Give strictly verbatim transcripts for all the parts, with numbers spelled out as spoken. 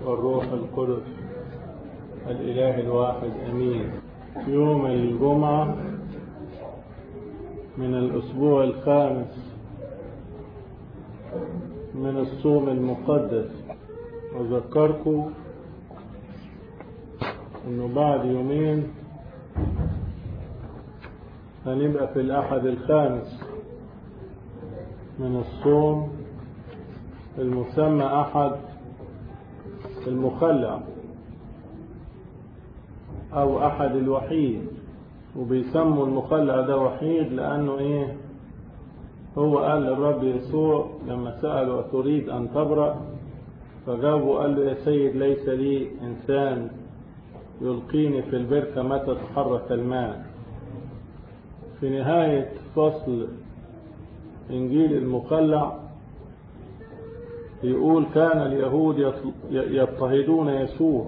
والروح القدس الإله الواحد أمين. يوم الجمعة من الأسبوع الخامس من الصوم المقدس. أذكركم أنه بعد يومين هنبقى في الأحد الخامس من الصوم المسمى أحد المخلع أو أحد الوحيد. وبيسموا المخلع ده وحيد لأنه إيه؟ هو قال للرب يسوع لما سأله أتريد أن تبرأ؟ فجاوبه قال له يا سيد ليس لي إنسان يلقيني في البركة متى تحرك الماء. في نهاية فصل إنجيل المخلع يقول كان اليهود يضطهدون يسوع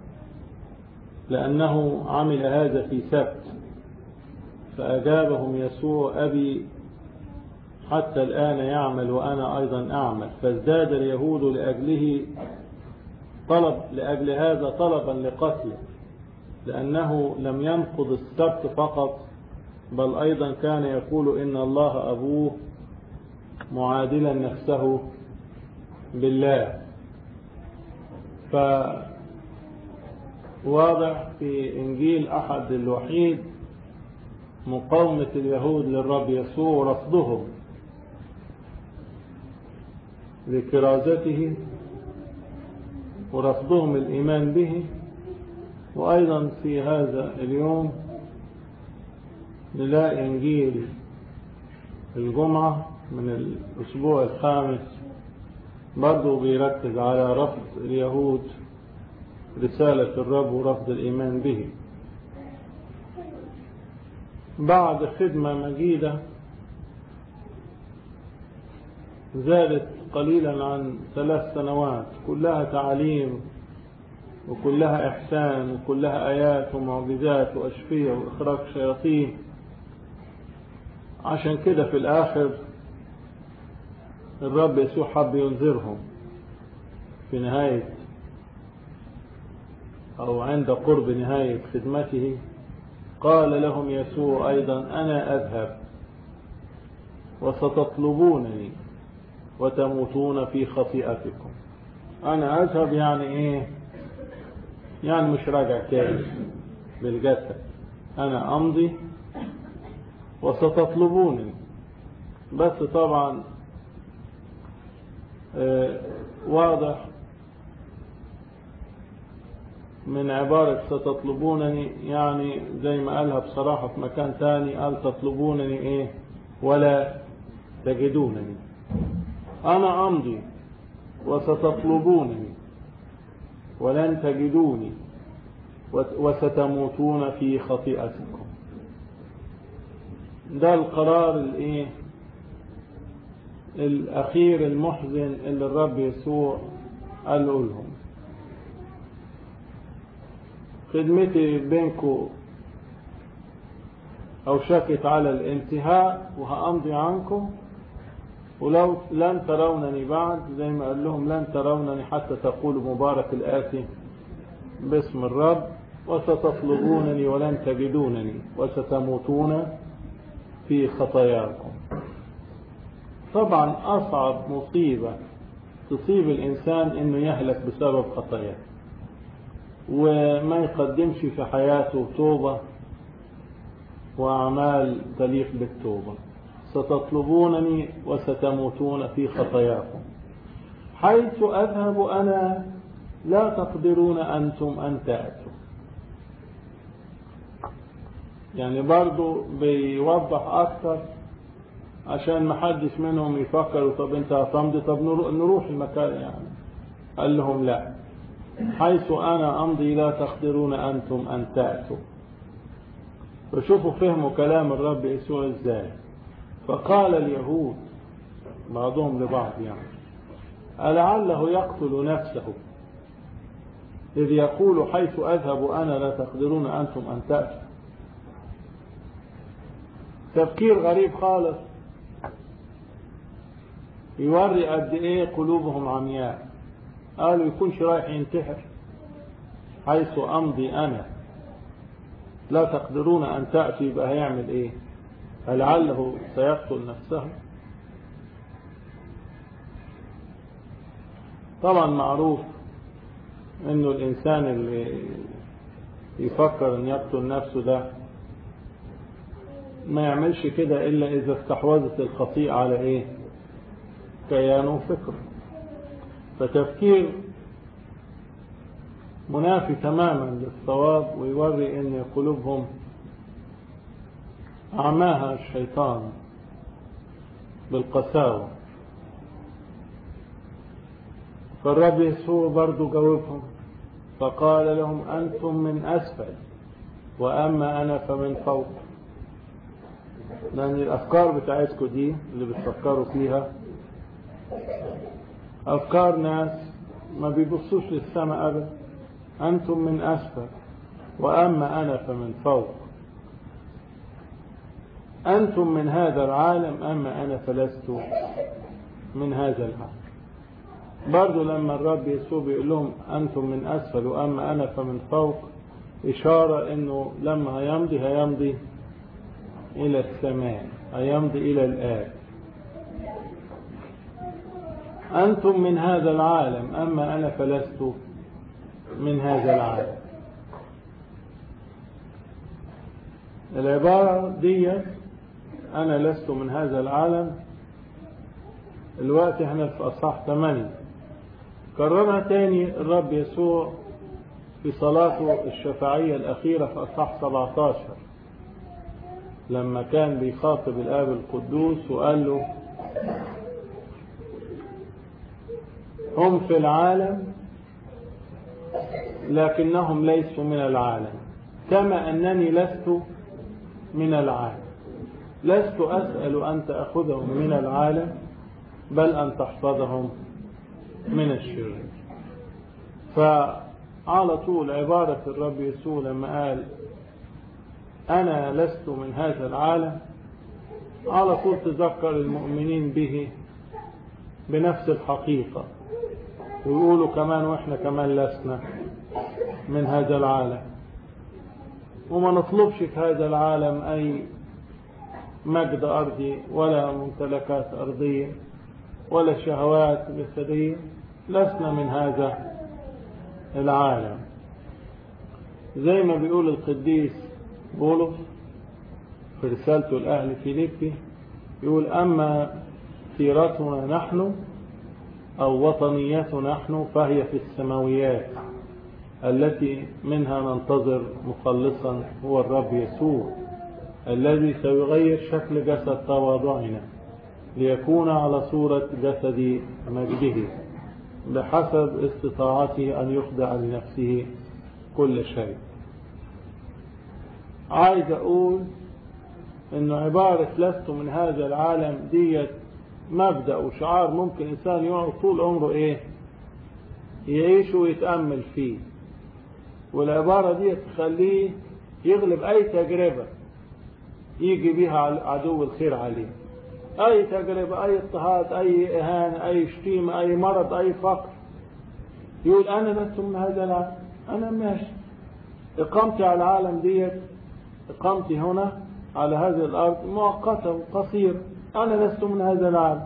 لأنه عمل هذا في سبت، فأجابهم يسوع أبي حتى الآن يعمل وأنا أيضا أعمل. فازداد اليهود لأجله طلب لأجل هذا طلبا لقتله، لأنه لم ينقض السبت فقط بل أيضا كان يقول إن الله أبوه معادلا نفسه بالله. فواضح في إنجيل أحد الوحيد مقاومة اليهود للرب يسوع ورفضهم لكرازته ورفضهم الإيمان به. وأيضا في هذا اليوم نلاقي إنجيل الجمعة من الأسبوع الخامس برضو بيركز على رفض اليهود رسالة الرب ورفض الإيمان به. بعد خدمة مجيدة زادت قليلا عن ثلاث سنوات كلها تعليم وكلها إحسان وكلها آيات ومعجزات وأشفية وإخراج شياطين، عشان كده في الآخر الرب يسوع حب ينذرهم في نهاية أو عند قرب نهاية خدمته. قال لهم يسوع أيضا أنا أذهب وستطلبونني وتموتون في خطيئتكم. أنا أذهب يعني إيه؟ يعني مش راجع تاني بالجسد، أنا أمضي وستطلبونني. بس طبعا آه واضح من عبارة ستطلبونني يعني زي ما قالها بصراحة في مكان تاني، قال تطلبونني إيه ولا تجدونني. أنا أمضي وستطلبونني ولن تجدوني وستموتون في خطيئتكم. ده القرار الايه الاخير المحزن اللي الرب يسوع قاله لهم. خدمتي بينكم اوشكت على الانتهاء وهامضي عنكم، ولو لن ترونني بعد زي ما قال لهم لن ترونني حتى تقولوا مبارك الآتي باسم الرب، وستطلبونني ولن تجدونني وستموتون في خطاياكم. طبعا أصعب مصيبة تصيب الإنسان إنه يهلك بسبب خطاياه وما يقدمش في حياته توبة وأعمال تليق بالتوبة. ستطلبونني وستموتون في خطاياكم. حيث أذهب أنا لا تقدرون أنتم أن تأتوا. يعني برضو بيوضح أكثر عشان ما حدش منهم يفكروا طب أنت هتمضي طب نروح المكان يعني. قال لهم لا، حيث أنا أمضي لا تقدرون أنتم أن تأتوا. فشوفوا فهموا كلام الرب يسوع إزاي. فقال اليهود بعضهم لبعض يعني ألعله يقتل نفسه إذ يقول حيث أذهب أنا لا تقدرون أنتم أن تأتوا. تفكير غريب خالص يوري قد إيه قلوبهم عمياء. قالوا يكونش رايح ينتحر حيث أمضي أنا لا تقدرون أن تأتي، يبقى هيعمل إيه؟ لعله سيقتل نفسه. طبعا معروف إنه الإنسان اللي يفكر أن يقتل نفسه ده ما يعملش كده إلا إذا استحوذت الخطيئة على إيه؟ كيانه وفكره. فتفكير منافي تماما للصواب، ويوري ان قلوبهم اعماها الشيطان بالقساوة. فالرب يسوع برضو جاوبهم فقال لهم انتم من اسفل واما انا فمن فوق. لان الافكار بتاعتكم دي اللي بتفكروا فيها افكار ناس ما بيبصوش للسماء ابدا. أنتم من أسفل وأما أنا فمن فوق. أنتم من هذا العالم أما أنا فلست من هذا العالم. برضو لما الرب يسوع بيقول لهم أنتم من أسفل وأما أنا فمن فوق، إشارة أنه لما هيمضي هيمضي إلى السماء، هيمضي إلى الآب. أنتم من هذا العالم أما أنا فلست من هذا العالم. العبارة دي أنا لست من هذا العالم الوقت احنا في أصحاح ثمانية، كررها تاني الرب يسوع في صلاته الشفاعية الأخيرة في أصحاح سبعة عشر لما كان بيخاطب الآب القدوس وقال له هم في العالم لكنهم ليسوا من العالم كما أنني لست من العالم. لست أسأل أن تأخذهم من العالم بل أن تحفظهم من الشر. فعلى طول عبارة الرب يسوع لما قال أنا لست من هذا العالم، على طول تذكر المؤمنين به بنفس الحقيقة ويقولوا كمان وإحنا كمان لسنا من هذا العالم، وما نطلبش في هذا العالم أي مجد أرضي ولا ممتلكات أرضية ولا شهوات جسدية. لسنا من هذا العالم. زي ما بيقول القديس بولس في رسالته الأهل فيليبي، يقول أما سيرتنا نحن أو وطنيتنا نحن فهي في السماويات التي منها ننتظر مخلصا هو الرب يسوع الذي سيغير شكل جسد تواضعنا ليكون على صورة جسد مجده بحسب استطاعته أن يخضع لنفسه كل شيء. عايز أقول إنه عبارة لست من هذا العالم ديت مبدأ وشعار ممكن إنسان يقعد طول عمره إيه يعيش ويتأمل فيه، والعبارة دي تخليه يغلب أي تجربة يجي بها عدو الخير عليه. أي تجربة، أي اضطهاد، أي إهانة، أي شتيمة، أي مرض، أي فقر، يقول أنا لست من هذا العالم، أنا ماشي. إقامتي على العالم ديت، إقامتي هنا على هذه الأرض مؤقتة وقصيرة، أنا لست من هذا العالم.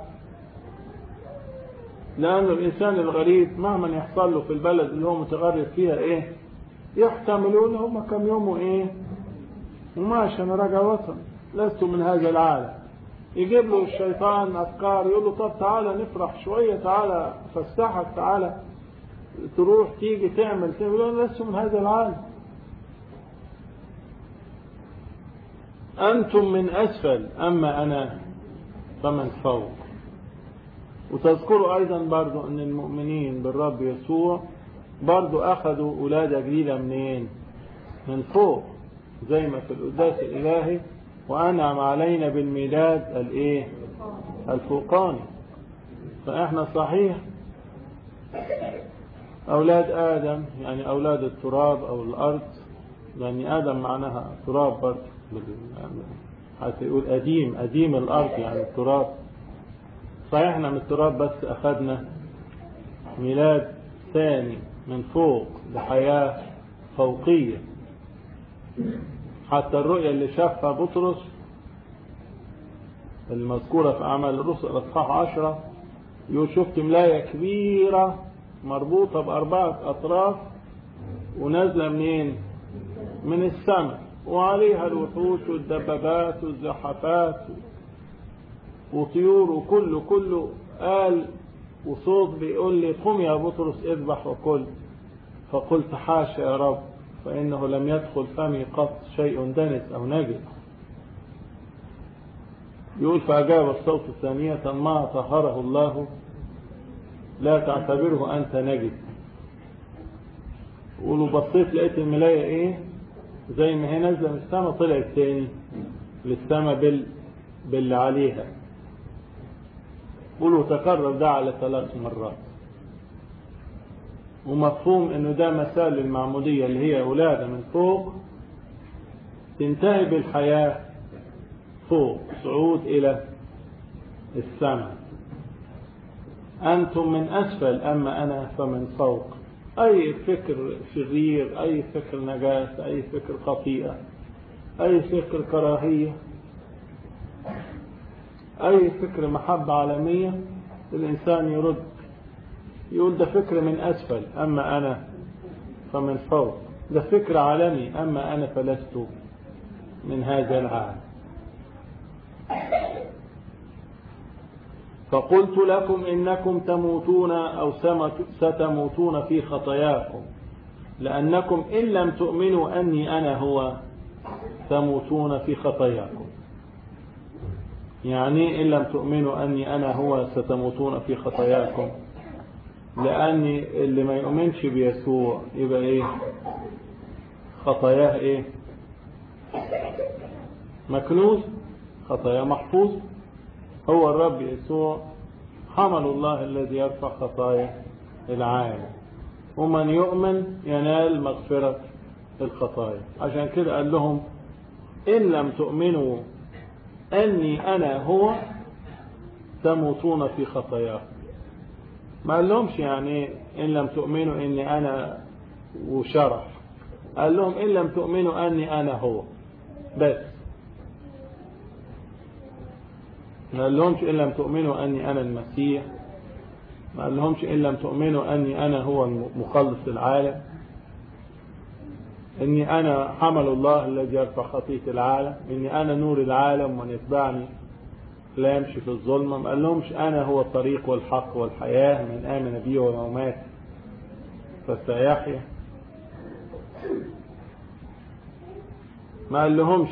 لأن الإنسان الغريب مهما يحصل له في البلد اللي هو متغرب فيها إيه يحتملون هم كم يوم وإيه وماشي أنا راجع وطن، لست من هذا العالم. يجيب له الشيطان أفكار يقول له طب تعالى نفرح شوية، تعالى فسحك، تعالى تروح تيجي تعمل تعمل يقول أنا لست من هذا العالم. أنتم من أسفل أما أنا فمن فوق. وتذكروا أيضا برضو أن المؤمنين بالرب يسوع برضو أخذوا ولادة جديدة منين؟ من فوق، زي ما في القداس الإلهي وأنعم علينا بالميلاد الإيه؟ الفوقاني. فإحنا صحيح أولاد آدم، يعني أولاد التراب أو الأرض، يعني آدم معناها تراب برضو، حتى يقول أديم، أديم الأرض يعني التراب. صحيح احنا من التراب بس أخذنا ميلاد ثاني من فوق، لحياة فوقية. حتى الرؤية اللي شافها بطرس المذكورة في أعمال الرسل الأصحاح عشرة يقول شفت ملاية كبيرة مربوطة بأربعة أطراف ونازلة منين؟ من السماء، وعليها الوحوش والدبابات والزحفات وطيور وكله كله. قال وصوت بيقول لي قم يا بطرس اذبح وكل. فقلت حاشا يا رب، فإنه لم يدخل فمي قط شيء دنس أو نجس. يقول فأجاب الصوت ثانية ما طهره الله لا تعتبره أنت نجس. يقولوا بصيت لقيت الملاية ايه زي ما هي نازلة من السماء طلعت تاني للسماء بال... باللي عليها. يقولوا تكرر ده على ثلاث مرات. ومفهوم انه ده مثال للمعمودية اللي هي ولادة من فوق تنتهي بالحياة فوق، صعود الى السماء. انتم من اسفل اما انا فمن فوق. اي فكر شرير، اي فكر نجاسة، اي فكر خطيئة، اي فكر كراهية، اي فكر محبة عالمية، الانسان يرد يقول ده فكر من اسفل اما انا فمن فوق. ده فكر عالمي اما انا فلست من هذا العالم. فقلت لكم إنكم تموتون أو ستموتون في خطاياكم، لأنكم إن لم تؤمنوا أني أنا هو تموتون في خطاياكم. يعني إن لم تؤمنوا أني أنا هو ستموتون في خطاياكم، لأن اللي ما يؤمنش بيسوع يبقى إيه؟ خطاياه إيه؟ مكنوز، خطاياه محفوظ. هو الرب يسوع حمل الله الذي يرفع خطايا العالم، ومن يؤمن ينال مغفرة الخطايا. عشان كده قال لهم إن لم تؤمنوا أني أنا هو تموتون في خطاياكم. ما قال لهمش يعني إن لم تؤمنوا أني أنا وشرح، قال لهم إن لم تؤمنوا أني أنا هو بس. ما قال لهمش إن لم تؤمنوا أني أنا المسيح، ما قال لهمش إن لم تؤمنوا أني أنا هو مخلص العالم، إني أنا حمل الله الذي يرفع خطية العالم، إني أنا نور العالم ومن يتبعني لا يمشي في الظلمة. ما قال لهمش أنا هو الطريق والحق والحياة، من آمن بي ولو مات فسيحيا. ما قال لهمش،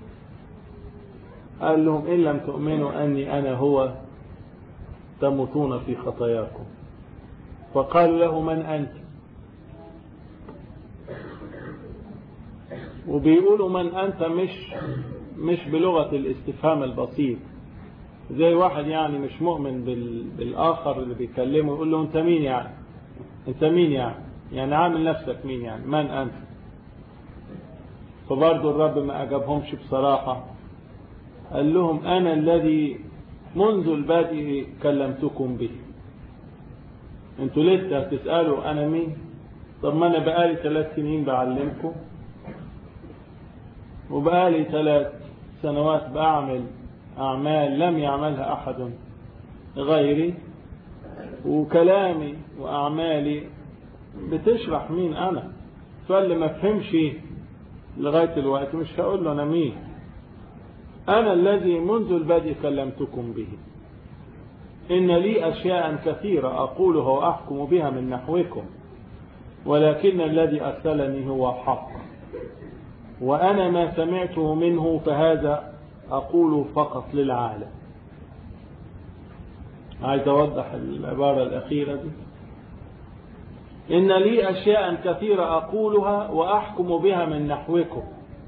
قال لهم إن لم تؤمنوا أني أنا هو تموتون في خطاياكم. فقال له من أنت؟ وبيقولوا من أنت مش مش بلغة الاستفهام البسيط، زي واحد يعني مش مؤمن بالآخر اللي بيكلمه يقول له أنت مين يعني؟ أنت مين يعني؟ يعني عامل نفسك مين يعني؟ من أنت؟ فبرضو الرب ما أجابهمش بصراحة، قال لهم أنا الذي منذ البدء كلمتكم به. أنتوا لسه تسألوا أنا مين؟ طب ما أنا بقالي ثلاث سنين بعلمكم، وبقالي ثلاث سنوات بعمل أعمال لم يعملها أحد غيري، وكلامي وأعمالي بتشرح مين أنا. فاللي ما فهمش لغاية الوقت مش هقول له أنا مين. أنا الذي منذ البدء كلمتكم به، إن لي أشياء كثيرة أقولها وأحكم بها من نحوكم، ولكن الذي أرسلني هو حق، وأنا ما سمعته منه فهذا أقول فقط للعالم. عايز أوضح العبارة الأخيرة دي. إن لي أشياء كثيرة أقولها وأحكم بها من نحوكم،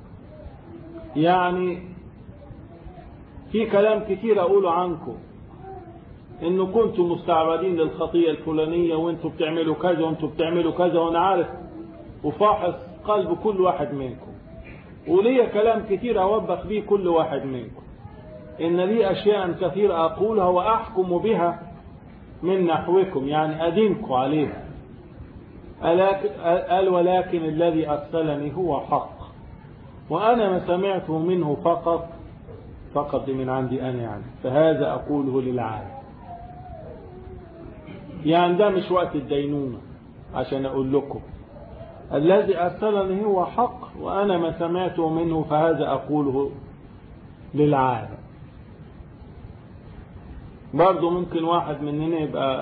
يعني في كلام كثير أقوله عنكم، إنه كنتم مستعبدين للخطية الفلانية، وإنتم بتعملوا كذا وإنتم بتعملوا كذا، وأنا عارف وفاحص قلب كل واحد منكم، ولي كلام كثير أوبخ به كل واحد منكم. إن لي أشياء كثيرة أقولها وأحكم بها من نحوكم، يعني أدينكم عليها. قال ولكن الذي أرسلني هو حق وأنا ما سمعته منه فقط فقط من عندي أنا يعني فهذا أقوله للعالم. يعني ده مش وقت الدينونة عشان أقول لكم الذي أرسلني هو حق وأنا ما سمعته منه فهذا أقوله للعالم. برضو ممكن واحد مننا يبقى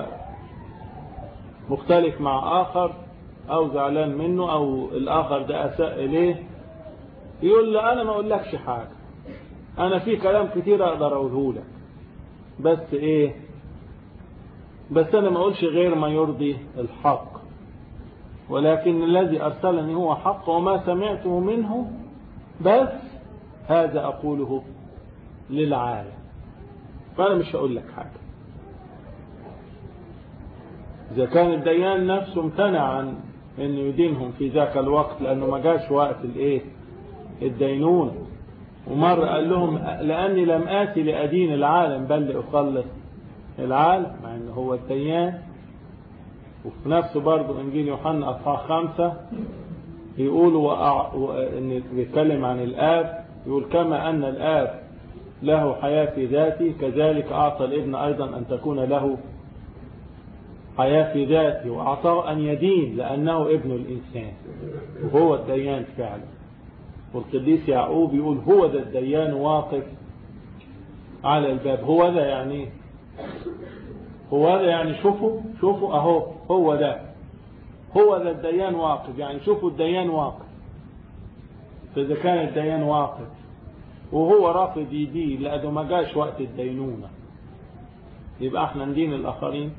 مختلف مع آخر أو زعلان منه أو الآخر ده أساء إليه يقول له أنا ما أقول لكش حاجة أنا في كلام كتير أقدر أقوله لك بس إيه بس أنا ما أقولش غير ما يرضي الحق ولكن الذي أرسلني هو حق وما سمعته منه بس هذا أقوله للعالم. فأنا مش هقول لك حاجة. إذا كان الديان نفسه امتنع عن أنه يدينهم في ذاك الوقت لأنه ما جاش وقت الإيه الدينون ومر قال لهم لأني لم آتي لأدين العالم بل لأخلص العالم مع أنه هو الديان. وفي نفسه برضو إنجيل يوحنا أصحاح خمسة يقول وأع... إن بيتكلم عن الآب يقول كما أن الآب له حياة في ذاته كذلك أعطى الابن أيضا أن تكون له حياة في ذاته وأعطاه أن يدين لأنه ابن الإنسان وهو الديان فعلا. والقديس يعقوب يقول هو ذا الديان واقف على الباب. هو ذا يعني هو ذا يعني شوفوا شوفوا أهو هو ذا هو ذا الديان واقف يعني شوفوا الديان واقف. فإذا كان الديان واقف وهو رافض يدين لأنه ما جاش وقت الدينونة يبقى احنا ندين الآخرين.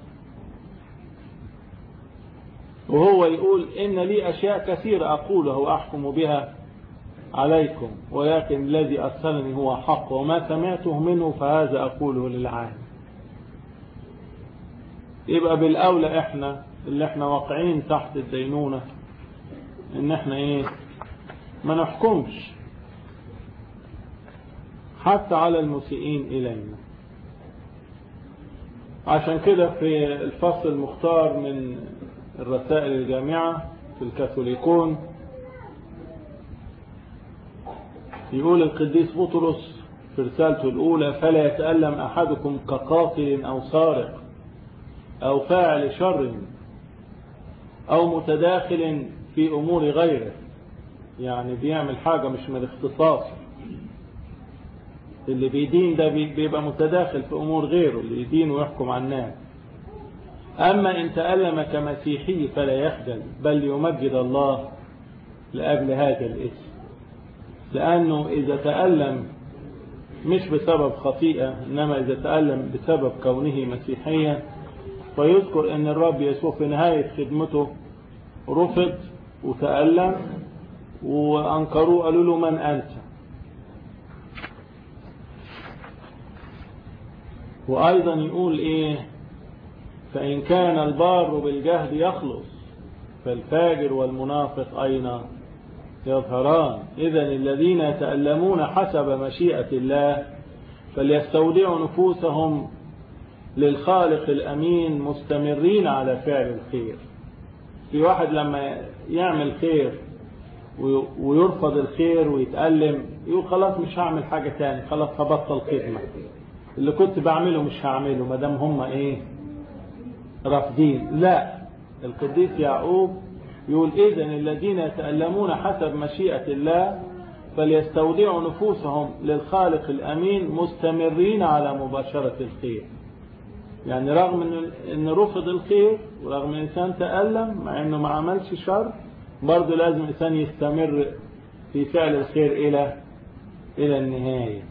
وهو يقول إن لي أشياء كثيرة أقولها وأحكم بها عليكم ولكن الذي أرسلني هو حق وما سمعته منه فهذا أقوله للعالم. يبقى بالأولى إحنا اللي إحنا واقعين تحت الدينونة إن إحنا إيه ما نحكمش حتى على المسيئين إلينا. عشان كده في الفصل المختار من الرسائل الجامعة في الكاثوليكون يقول القديس بطرس في رسالته الأولى فلا يتألم أحدكم كقاتل أو سارق أو فاعل شر أو متداخل في أمور غيره. يعني بيعمل حاجة مش من اختصاصه. اللي بيدين ده بيبقى متداخل في أمور غيره اللي يدين ويحكم عن الناس. أما إن تألم كمسيحي فلا يخجل بل يمجد الله لأجل هذا الاسم. لأنه إذا تألم مش بسبب خطيئة إنما إذا تألم بسبب كونه مسيحيا فيذكر أن الرب يسوع في نهاية خدمته رفض وتألم وأنكروا قالوا له من أنت. وأيضا يقول إيه فإن كان البار بالجهد يخلص فالفاجر والمنافق أين يظهران. إذن الذين يتألمون حسب مشيئة الله فليستودعوا نفوسهم للخالق الأمين مستمرين على فعل الخير. في واحد لما يعمل خير ويرفض الخير ويتألم يقول خلاص مش هعمل حاجة تاني خلاص هبطل خدمة اللي كنت بعمله مش هعمله مدام هم ايه رافضين. لا القديس يعقوب يقول إذن الذين يتألمون حسب مشيئة الله فليستودعوا نفوسهم للخالق الأمين مستمرين على مباشرة الخير. يعني رغم ان رفض الخير ورغم ان الانسان تألم مع انه ما عملش شر برضه لازم الانسان يستمر في فعل الخير الى الى النهاية.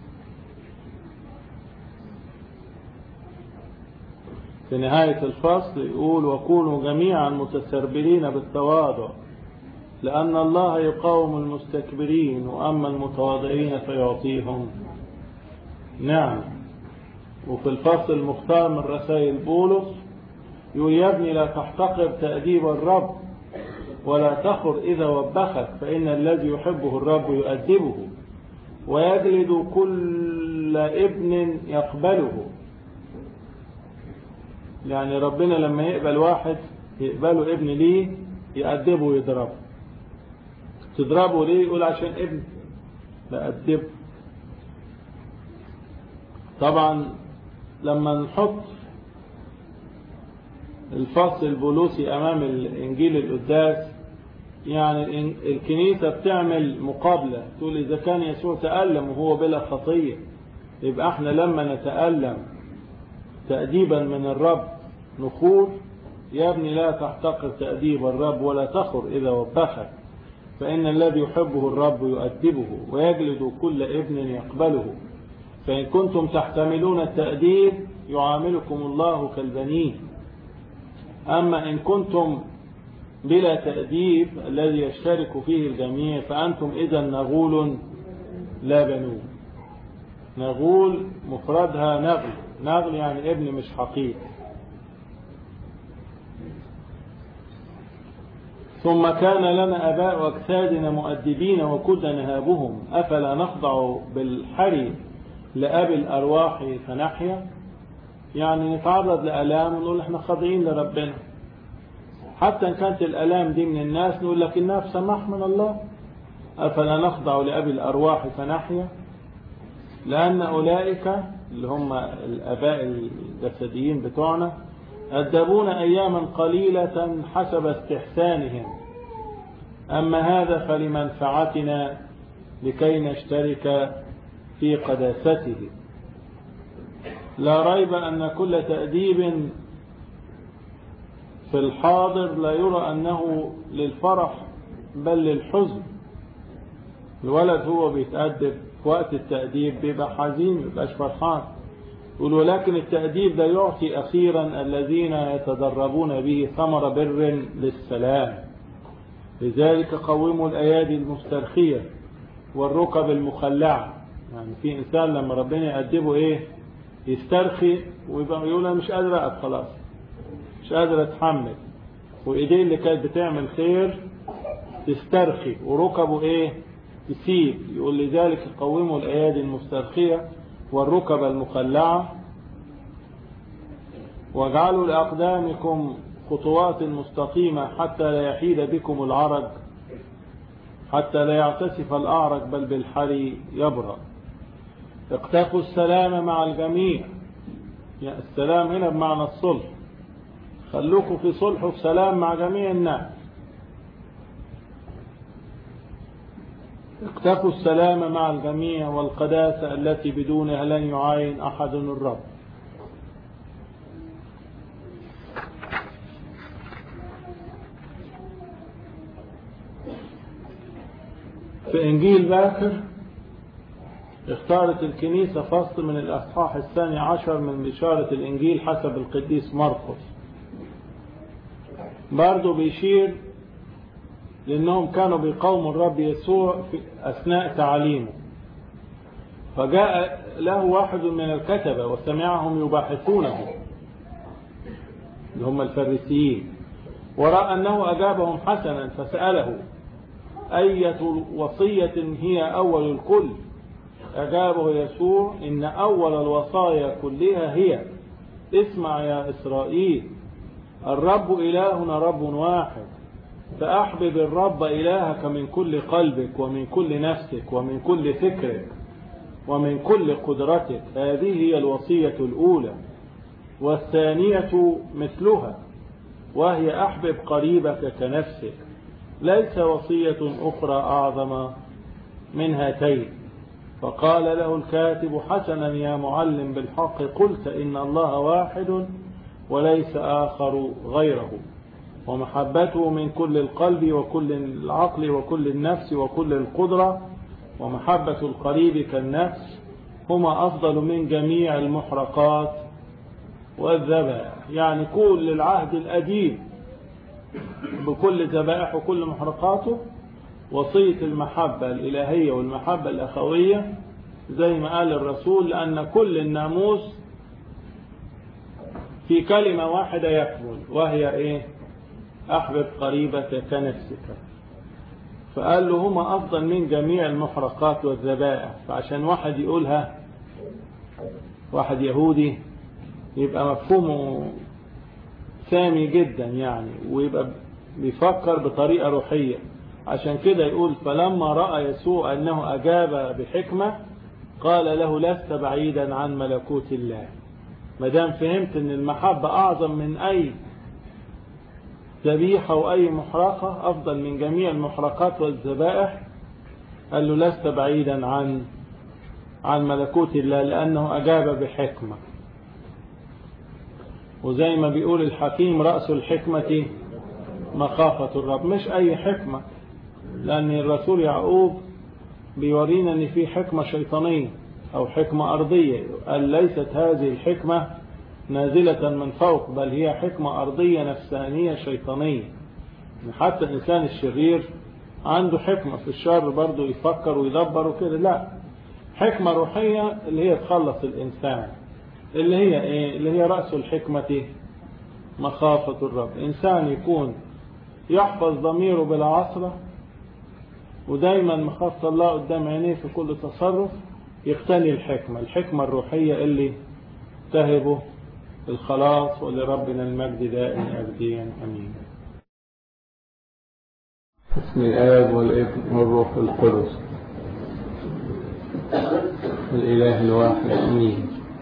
في نهاية الفصل يقول وكونوا جميعا متسربلين بالتواضع لأن الله يقاوم المستكبرين وأما المتواضعين فيعطيهم نعم. وفي الفصل المختار من رسائل بولس يقول يا ابني لا تحتقر تأديب الرب ولا تخر إذا وبخك فإن الذي يحبه الرب يؤدبه ويجلد كل ابن يقبله. يعني ربنا لما يقبل واحد يقبله ابن ليه يأدبه ويضربه. تضربه ليه؟ يقول عشان ابن. لا أدبه. طبعا لما نحط الفصل البولوسي أمام الإنجيل القداس، يعني الكنيسة بتعمل مقابلة، تقول إذا كان يسوع تألم وهو بلا خطية، يبقى احنا لما نتألم تأديبا من الرب نخور. يا ابني لا تحتقر تأديب الرب ولا تخر إذا وبخك، فإن الذي يحبه الرب يؤدبه ويجلد كل ابن يقبله. فإن كنتم تحتملون التأديب يعاملكم الله كالبنين. أما إن كنتم بلا تأديب الذي يشترك فيه الجميع فأنتم إذا نغول لا بنون. نغول مفردها نغل. نغل يعني ابن مش حقيقي. ثم كان لنا أباء وأجسادنا مؤدبين وكنا نهابهم، أفلا نخضع بالحري لأبي الأرواح فنحيا؟ يعني نتعرض لألام ونقول احنا خاضعين لربنا. حتى إن كانت الألام دي من الناس نقول لك إنها بسماح من الله. أفلا نخضع لأبي الأرواح فنحيا؟ لأن أولئك اللي هم الأباء الجسديين بتوعنا أدبون أياما قليلة حسب استحسانهم، أما هذا فلمنفعتنا لكي نشترك في قداسته. لا ريب أن كل تأديب في الحاضر لا يرى أنه للفرح بل للحزن. الولد هو بيتأدب في وقت التأديب بيبقى حزين، مبيبقاش فرحان. ولكن التأديب لا يعطي أخيرا الذين يتدربون به ثمر بر للسلام. لذلك قوموا الأيادي المسترخية والركب المخلعة. يعني في إنسان لما ربنا يأدبه إيه يسترخي ويبقى يقول أنا مش قادر أقف خلاص، مش قادر أتحمل، وإيديه اللي كانت بتعمل خير تسترخي وركبه إيه تسيب. يقول لذلك قوموا الأيادي المسترخية والركب المخلعة واجعلوا لأقدامكم خطوات مستقيمة حتى لا يحيد بكم العرج، حتى لا يعتسف الأعرج بل بالحري يبرأ. اقتفوا السلام مع الجميع. يعني السلام هنا بمعنى الصلح. خلوكوا في صلح وفي سلام مع جميع الناس. اقتفوا السلام مع الجميع والقداسة التي بدونها لن يعاين أحد الرب. في إنجيل باكر اختارت الكنيسة فصل من الأصحاح الثاني عشر من بشارة الإنجيل حسب القديس مرقس. برضو بيشير لأنهم كانوا بيقاوموا الرب يسوع في أثناء تعليمه. فجاء له واحد من الكتبة وسمعهم يباحثونه اللي هم الفريسيين، ورأى أنه أجابهم حسنا فسأله أية وصية هي أول الكل؟ أجابه يسوع إن أول الوصايا كلها هي اسمع يا إسرائيل الرب إلهنا رب واحد، فأحبب الرب إلهك من كل قلبك ومن كل نفسك ومن كل فكرك ومن كل قدرتك. هذه هي الوصية الأولى، والثانية مثلها وهي أحبب قريبك كنفسك. ليس وصية أخرى أعظم من هاتين. فقال له الكاتب حسنا يا معلم بالحق قلت إن الله واحد وليس آخر غيره، ومحبته من كل القلب وكل العقل وكل النفس وكل القدرة ومحبة القريب كالنفس هما أفضل من جميع المحرقات والذبائح. يعني كل العهد القديم بكل ذبائح وكل محرقاته وصية المحبة الإلهية والمحبة الأخوية زي ما قال الرسول، لأن كل الناموس في كلمة واحدة يكمل وهي إيه؟ أحبب قريبك كنفسك. فقال له هما أفضل من جميع المحرقات والذبائح. فعشان واحد يقولها واحد يهودي يبقى مفهومه سامي جدا يعني، ويبقى بيفكر بطريقة روحية. عشان كده يقول فلما رأى يسوع أنه أجاب بحكمة قال له لست بعيدا عن ملكوت الله. مدام فهمت أن المحبة أعظم من أي ذبيحة وأي محرقة، أفضل من جميع المحرقات والذبائح، قال له لست بعيدا عن عن ملكوت الله لأنه أجاب بحكمة. وزي ما بيقول الحكيم رأس الحكمة مخافة الرب. مش أي حكمة، لأن الرسول يعقوب بيورينا أن في حكمة شيطانية أو حكمة أرضية. قال ليست هذه الحكمة نازلة من فوق، بل هي حكمة أرضية نفسانية شيطانية. حتى الإنسان الشرير عنده حكمة في الشر برضه، يفكر ويدبر وكده. لا، حكمة روحية اللي هي تخلص الإنسان، اللي هي إيه؟ اللي هي رأس الحكمة مخافة الرب. إنسان يكون يحفظ ضميره بالعصرة ودايما مخافة الله قدام عينيه في كل تصرف، يقتني الحكمة الحكمة الروحية اللي تهبه الخلاص. ولربنا المجد دائم أبديا أمين. بسم الآب والابن والروح القدس الإله الواحد أمين.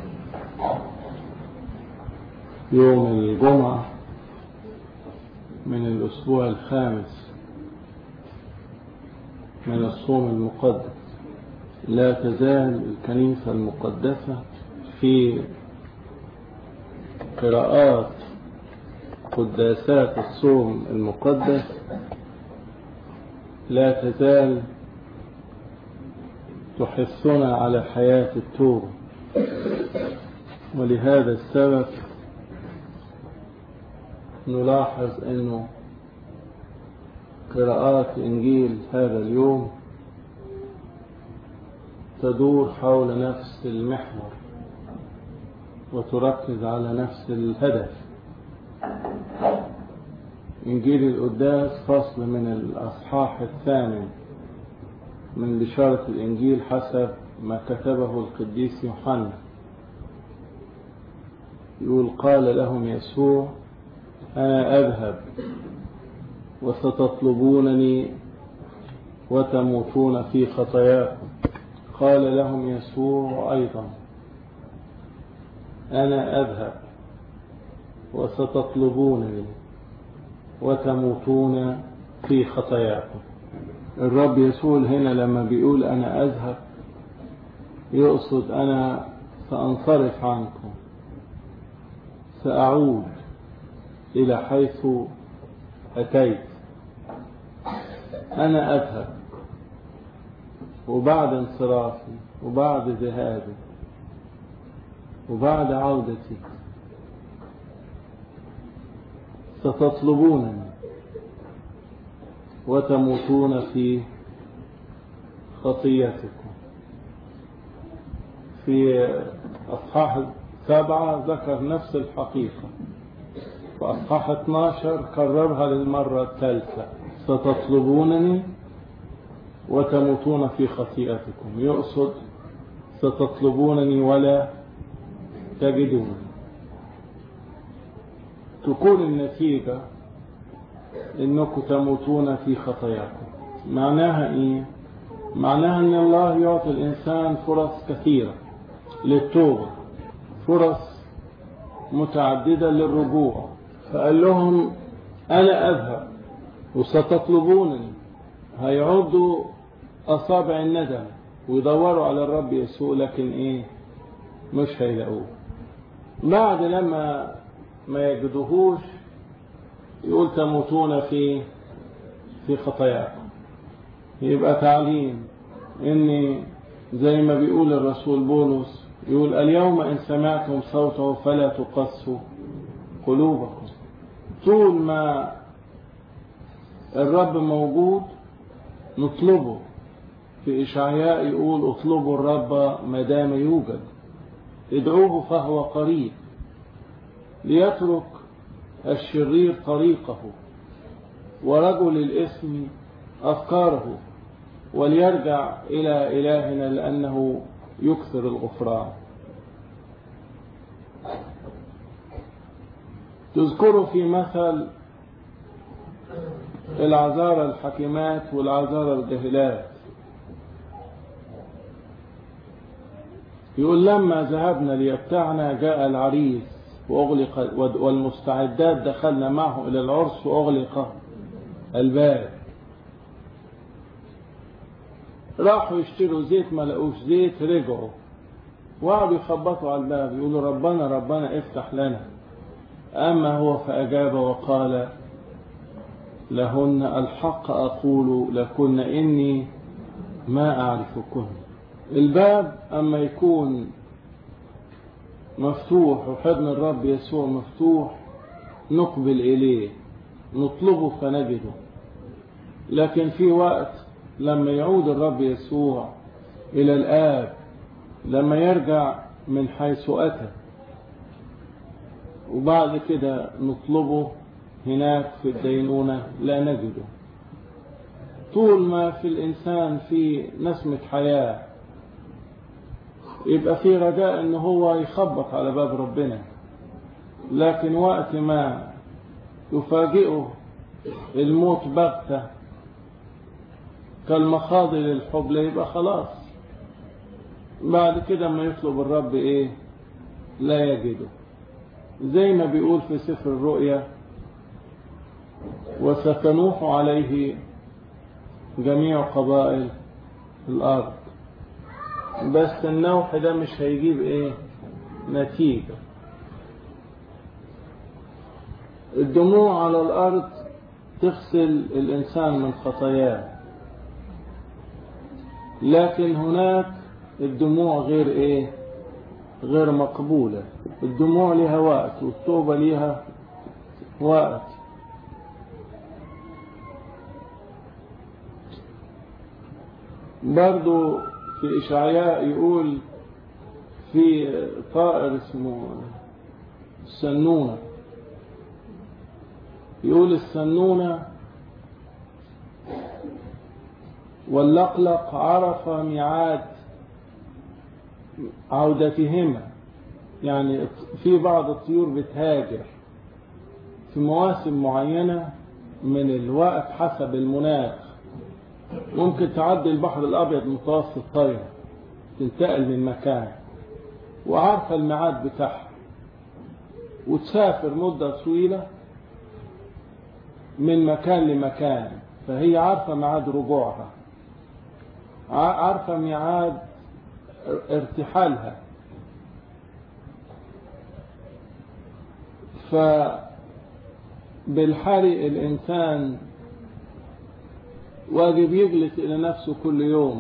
يوم الجمعة من الأسبوع الخامس من الصوم المقدس. لا تزال الكنيسة المقدسة في قراءات قداسات الصوم المقدس، لا تزال تحثنا على حياة التوبة. ولهذا السبب نلاحظ أنه قراءات إنجيل هذا اليوم تدور حول نفس المحور وتركز على نفس الهدف. إنجيل القداس فصل من الأصحاح الثامن من بشارة الإنجيل حسب ما كتبه القديس يوحنا. يقول قال لهم يسوع أنا أذهب وستطلبونني وتموتون في خطاياكم. قال لهم يسوع أيضا أنا أذهب وستطلبونني وتموتون في خطاياكم. الرب يسوع هنا لما بيقول أنا أذهب يقصد أنا سأنصرف عنكم، سأعود إلى حيث أتيت. أنا أذهب، وبعد انصرافي وبعد ذهابي وبعد عودتي ستطلبونني وتموتون في خطيئتكم. في أصحاح سبعة ذكر نفس الحقيقة، وأصحاح اثناشر كررها للمرة الثالثة ستطلبونني وتموتون في خطيئتكم. يقصد ستطلبونني ولا تجدونني. تكون النتيجة انكم تموتون في خطاياكم. معناها ايه؟ معناها ان الله يعطي الانسان فرص كثيرة للتوبة، فرص متعددة للرجوع. فقال لهم انا اذهب وستطلبونني. هيعودوا اصابع الندم ويدوروا على الرب يسوع، لكن ايه؟ مش هيلاقوه. بعد لما ما يجدوهوش يقول تموتون في في خطاياكم. يبقى تعليم ان زي ما بيقول الرسول بولس، يقول اليوم ان سمعتم صوته فلا تقسوا قلوبكم. طول ما الرب موجود نطلبه. في إشعياء يقول اطلبوا الرب ما دام يوجد، ادعوه فهو قريب، ليترك الشرير طريقه ورجل الإثم أفكاره، وليرجع إلى إلهنا لأنه يكثر الغفران. تذكروا في مثل العذارى الحكيمات والعذارى الجاهلات. يقول لما ذهبنا ليبتعنا جاء العريس وأغلق والمستعدات دخلنا معه إلى العرس وأغلق الباب. راحوا يشتروا زيت ما لقوش زيت، رجعوا وقعدوا يخبطوا على الباب يقولوا ربنا ربنا افتح لنا. أما هو فأجاب وقال لهن الحق أقول لكن إني ما أعرفكن. الباب أما يكون مفتوح وحضن الرب يسوع مفتوح نقبل إليه نطلبه فنجده. لكن في وقت لما يعود الرب يسوع إلى الآب، لما يرجع من حيث أتى، وبعد كده نطلبه هناك في الدينونة لا نجده. طول ما في الإنسان في نسمة حياة يبقى في رجاء إنه هو يخبط على باب ربنا، لكن وقت ما يفاجئه الموت بغتة كالمخاض للحبل يبقى خلاص بعد كده ما يطلب الرب إيه لا يجده. زي ما بيقول في سفر الرؤيا وستنوح عليه جميع قبائل الأرض. بس النوح ده مش هيجيب ايه نتيجة. الدموع على الأرض تغسل الإنسان من خطاياه، لكن هناك الدموع غير ايه غير مقبولة. الدموع لها وقت والتوبة لها وقت. برضو في إشعياء يقول في طائر اسمه السنونة، يقول السنونة واللقلق عرف ميعاد عودتهما. يعني في بعض الطيور بتهاجر في مواسم معينة من الوقت حسب المناخ. ممكن تعدي البحر الأبيض المتوسط طيرة تنتقل من مكان وعارفة الميعاد بتاعها وتسافر مدة طويلة من مكان لمكان، فهي عارفة ميعاد رجوعها، عارفة ميعاد ارتحالها. فبالحري الإنسان واجب يجلس إلى نفسه كل يوم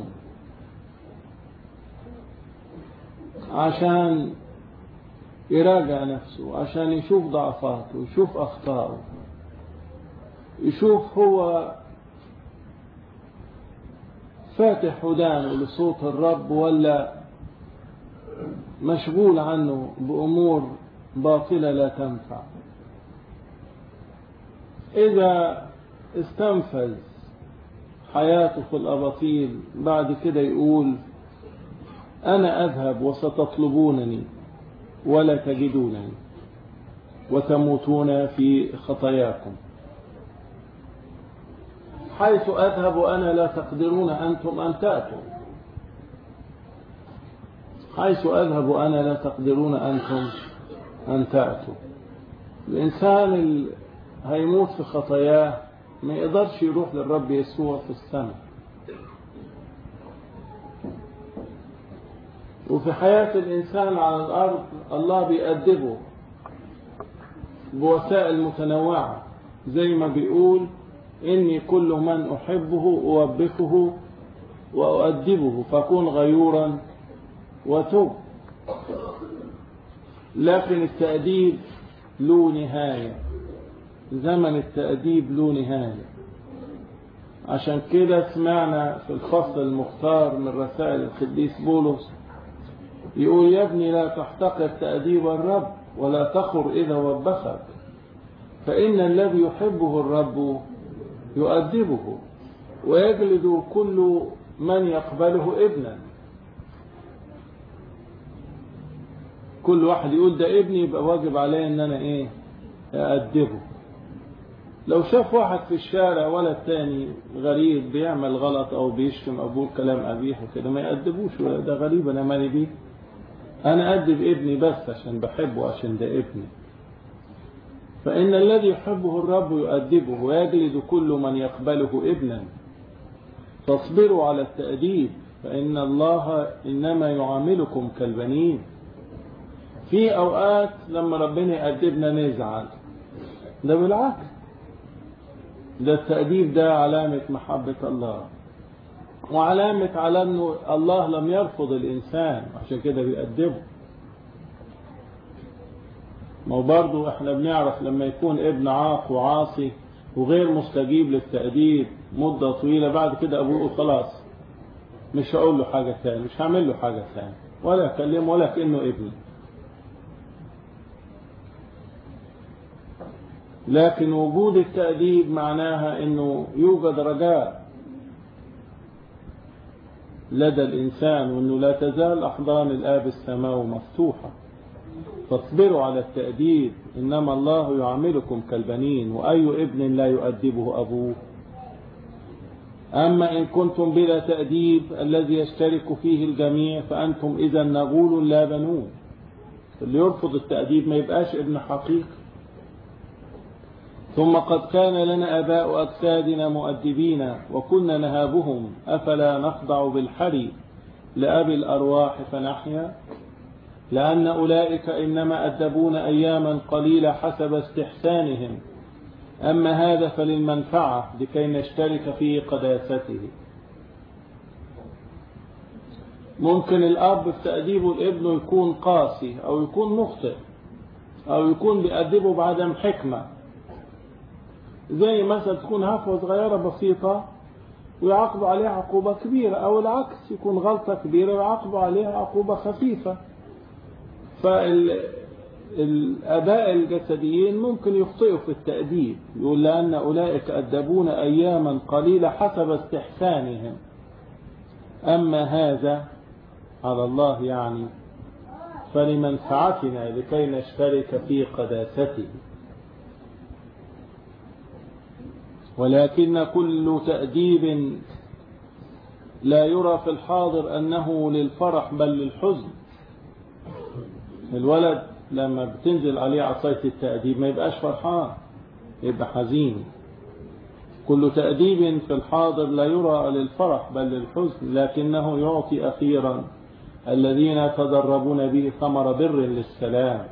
عشان يراجع نفسه، عشان يشوف ضعفاته ويشوف أخطاءه، يشوف هو فاتح ودانه لصوت الرب ولا مشغول عنه بأمور باطلة لا تنفع. إذا استنفذ حياته في الأباطيل بعد كده يقول أنا أذهب وستطلبونني ولا تجدونني وتموتون في خطاياكم. حيث أذهب وأنا لا تقدرون أنتم أن تأتوا. حيث أذهب وأنا لا تقدرون أنتم أن تأتوا. الإنسان اللي هيموت في خطاياه ما يقدرش يروح للرب يسوع في السماء. وفي حياة الإنسان على الأرض الله بيأدبه بوسائل متنوعة، زي ما بيقول إني كل من أحبه أوبخه وأؤدبه فكن غيورا وتوب. لكن التأديب له نهاية، زمن التأديب له نهاية. عشان كده سمعنا في الفصل المختار من رسائل القديس بولس يقول يا ابني لا تحتقر تأديب الرب ولا تخر إذا وبخك، فإن الذي يحبه الرب يؤدبه ويجلد كل من يقبله ابنا. كل واحد يقول ده ابني يبقى واجب عليه ان انا ايه أأدبه. لو شاف واحد في الشارع ولد تاني غريب بيعمل غلط او بيشتم ابوه كلام ابيه وكده ما يأدبوش، ولا ده غريب انا مالي بيه، انا أدب ابني بس عشان بحبه عشان ده ابني. فإن الذي يحبه الرب يؤدبه ويجلد كل من يقبله ابنا. فاصبروا على التأديب فإن الله إنما يعاملكم كالبنين. في أوقات لما ربنا يأدبنا نزعل، ده بالعكس، ده التأديب ده علامة محبة الله وعلامة على أنه الله لم يرفض الإنسان عشان كده بيأدبه. ما برضو احنا بنعرف لما يكون ابن عاق وعاصي وغير مستجيب للتأديب مدة طويلة، بعد كده أبوه يقول خلاص مش هقول له حاجة ثانيه، مش هعمل له حاجة ثانيه ولا أكلمه ولا كأنه ابني. لكن وجود التأديب معناها أنه يوجد رجاء لدى الإنسان وأنه لا تزال أحضان الآب السماء مفتوحة. فاصبروا على التأديب إنما الله يعاملكم كالبنين، وأي ابن لا يؤدبه أبوه. أما إن كنتم بلا تأديب الذي يشترك فيه الجميع فأنتم إذا نغول لا بنون. اللي يرفض التأديب ما يبقاش ابن حقيقي. ثم قد كان لنا آباء أجسادنا مؤدبين وكنا نهابهم، أفلا نخضع بالحري لأبي الأرواح فنحيا؟ لأن أولئك إنما أدبون أياما قليلة حسب استحسانهم، أما هذا فللمنفعة لكي نشترك في قداسته. ممكن الأب في تأديبه لابنه يكون قاسي أو يكون مخطئ أو يكون بيأدبه بعدم حكمة، زي مثلا تكون هفوة صغيرة بسيطة ويعاقب عليها عقوبة كبيرة، أو العكس يكون غلطة كبيرة ويعاقب عليها عقوبة خفيفة. فالآباء الجسديين ممكن يخطئوا في التأديب، يقول لأن أولئك أدبون أياما قليلة حسب استحسانهم، أما هذا على الله يعني فلمنفعتنا لكي نشترك في قداسته. ولكن كل تأديب لا يرى في الحاضر أنه للفرح بل للحزن. الولد لما بتنزل عليه عصاية التأديب ما يبقاش فرحان، يبقى حزين. كل تأديب في الحاضر لا يرى للفرح بل للحزن، لكنه يعطي أخيرا الذين يتدربون به ثمر بر للسلام.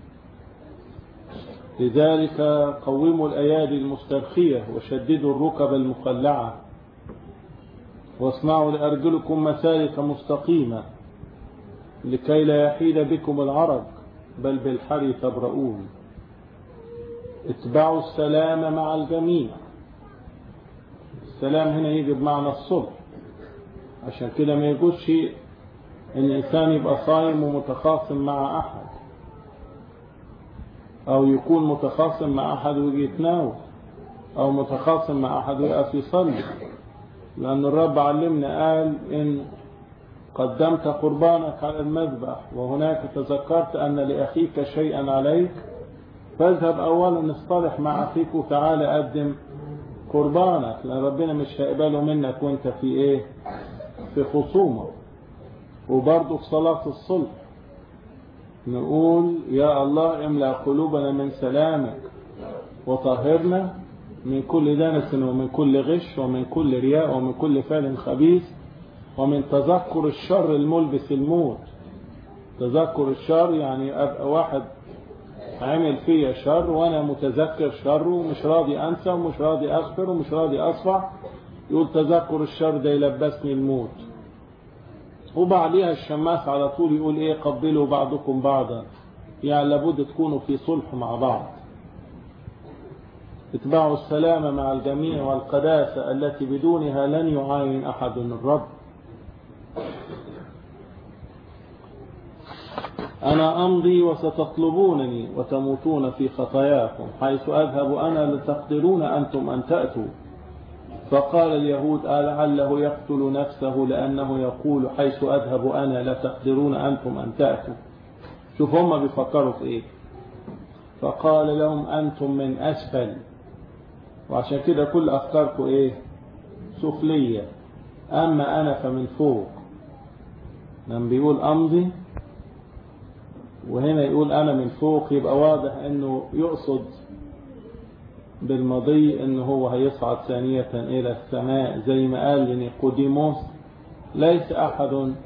لذلك قوموا الأيادي المسترخية وشددوا الركب المقلعة واصنعوا لأرجلكم مسالك مستقيمة لكي لا يحيد بكم العرج بل بالحري تبرؤون. اتبعوا السلام مع الجميع. السلام هنا يجي بمعنى الصلح، عشان كده ما يجوز شيء ان الانسان يبقى صايم ومتخاصم مع احد، او يكون متخاصم مع احد ويجي يتناول، او متخاصم مع احد ويقف يصلي. لان الرب علمنا قال ان قدمت قربانك على المذبح وهناك تذكرت ان لاخيك شيئا عليك فاذهب اولا اصطلح مع اخيك وتعالى قدم قربانك، لان ربنا مش هيقبله منك وانت في ايه، في خصومه. وبرضه في صلاة الصلح نقول يا الله املأ قلوبنا من سلامك وطهرنا من كل دنس ومن كل غش ومن كل رياء ومن كل فعل خبيث ومن تذكر الشر الملبس الموت. تذكر الشر يعني أبقى واحد عمل فيا شر وأنا متذكر شر ومش راضي أنسى ومش راضي أغفر ومش راضي أصفح، يقول تذكر الشر ده يلبسني الموت. وبعديها الشماس على طول يقول ايه، قبلوا بعضكم بعضا، يعني لابد تكونوا في صلح مع بعض. اتبعوا السلام مع الجميع والقداسة التي بدونها لن يعاين أحد الرب. أنا أمضي وستطلبونني وتموتون في خطاياكم، حيث أذهب أنا لتقدرون أنتم أن تأتوا. فقال اليهود ألعله يقتل نفسه لأنه يقول حيث أذهب أنا لا تقدرون أنتم أن تأتوا. شوف هم بيفكروا في إيه. فقال لهم أنتم من أسفل وعشان كده كل أفكاركم إيه؟ سفلية. أما أنا فمن فوق. لما بيقول أمضي وهنا يقول أنا من فوق، يبقى واضح أنه يقصد بالمضي أنه هو هيصعد ثانية إلى السماء، زي ما قال لنيقوديموس ليس أحد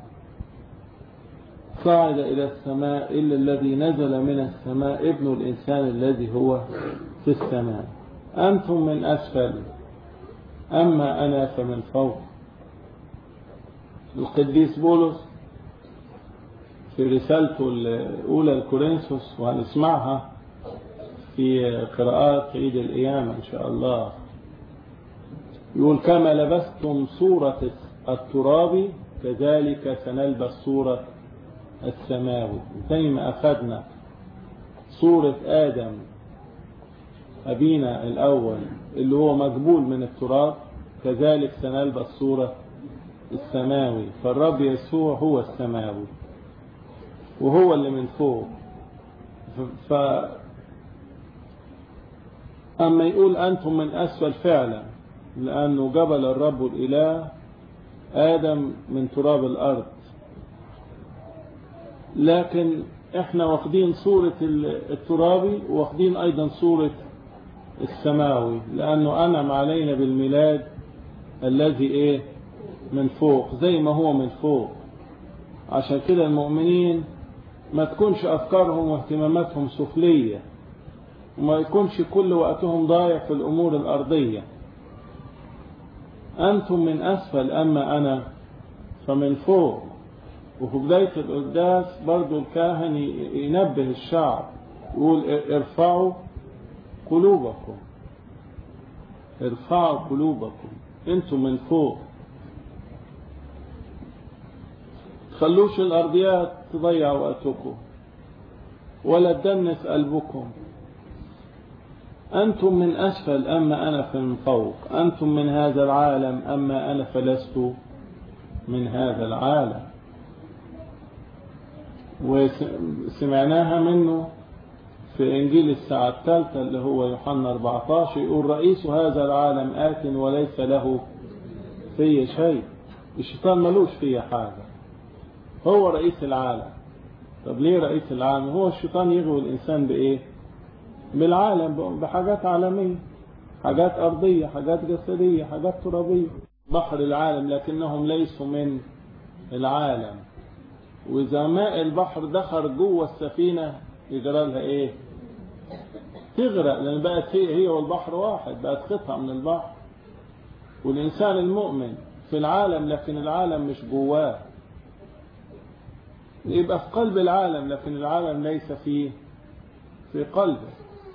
صعد إلى السماء إلا الذي نزل من السماء ابن الإنسان الذي هو في السماء. أنتم من أسفل أما أنا فمن فوق. القديس بولس في رسالته الأولى لكورنثوس، وهنسمعها في قراءات عيد القيامة إن شاء الله، يقول كما لبستم صورة التراب كذلك سنلبس صورة السماوي. زي ما أخذنا صورة آدم أبينا الأول اللي هو مجبول من التراب، كذلك سنلبس صورة السماوي. فالرب يسوع هو السماوي وهو اللي من فوق. ف أما يقول أنتم من أسفل فعلا، لأنه جبل الرب الإله آدم من تراب الأرض، لكن احنا واخدين صورة الترابي واخدين أيضا صورة السماوي، لأنه أنعم علينا بالميلاد الذي إيه؟ من فوق، زي ما هو من فوق. عشان كده المؤمنين ما تكونش أفكارهم واهتماماتهم سفلية، وما يكونش كل وقتهم ضايع في الأمور الأرضية. أنتم من أسفل أما أنا فمن فوق. وفي بداية القداس برضو الكاهن ينبه الشعب يقول ارفعوا قلوبكم، ارفعوا قلوبكم، انتم من فوق. تخلوش الأرضيات تضيع وقتكم ولا تدنس قلبكم. أنتم من أسفل أما أنا فمن فوق. أنتم من هذا العالم أما أنا فلست من هذا العالم. وسمعناها منه في إنجيل الساعة الثالثة اللي هو يوحنا أربعة عشر، يقول رئيس هذا العالم آت وليس له في شيء. الشيطان ملوش فيه حاجة، هو رئيس العالم. طب ليه رئيس العالم؟ هو الشيطان يغوي الإنسان بإيه؟ بالعالم، بحاجات عالمية، حاجات أرضية، حاجات جسدية، حاجات ترابية. بحر العالم لكنهم ليسوا من العالم. وإذا ماء البحر دخل جوه السفينة يجرى لها إيه؟ تغرق، لأن بقت هي هي والبحر واحد، بقت قطعة من البحر. والإنسان المؤمن في العالم لكن العالم مش جواه، يبقى في قلب العالم لكن العالم ليس فيه في قلبه.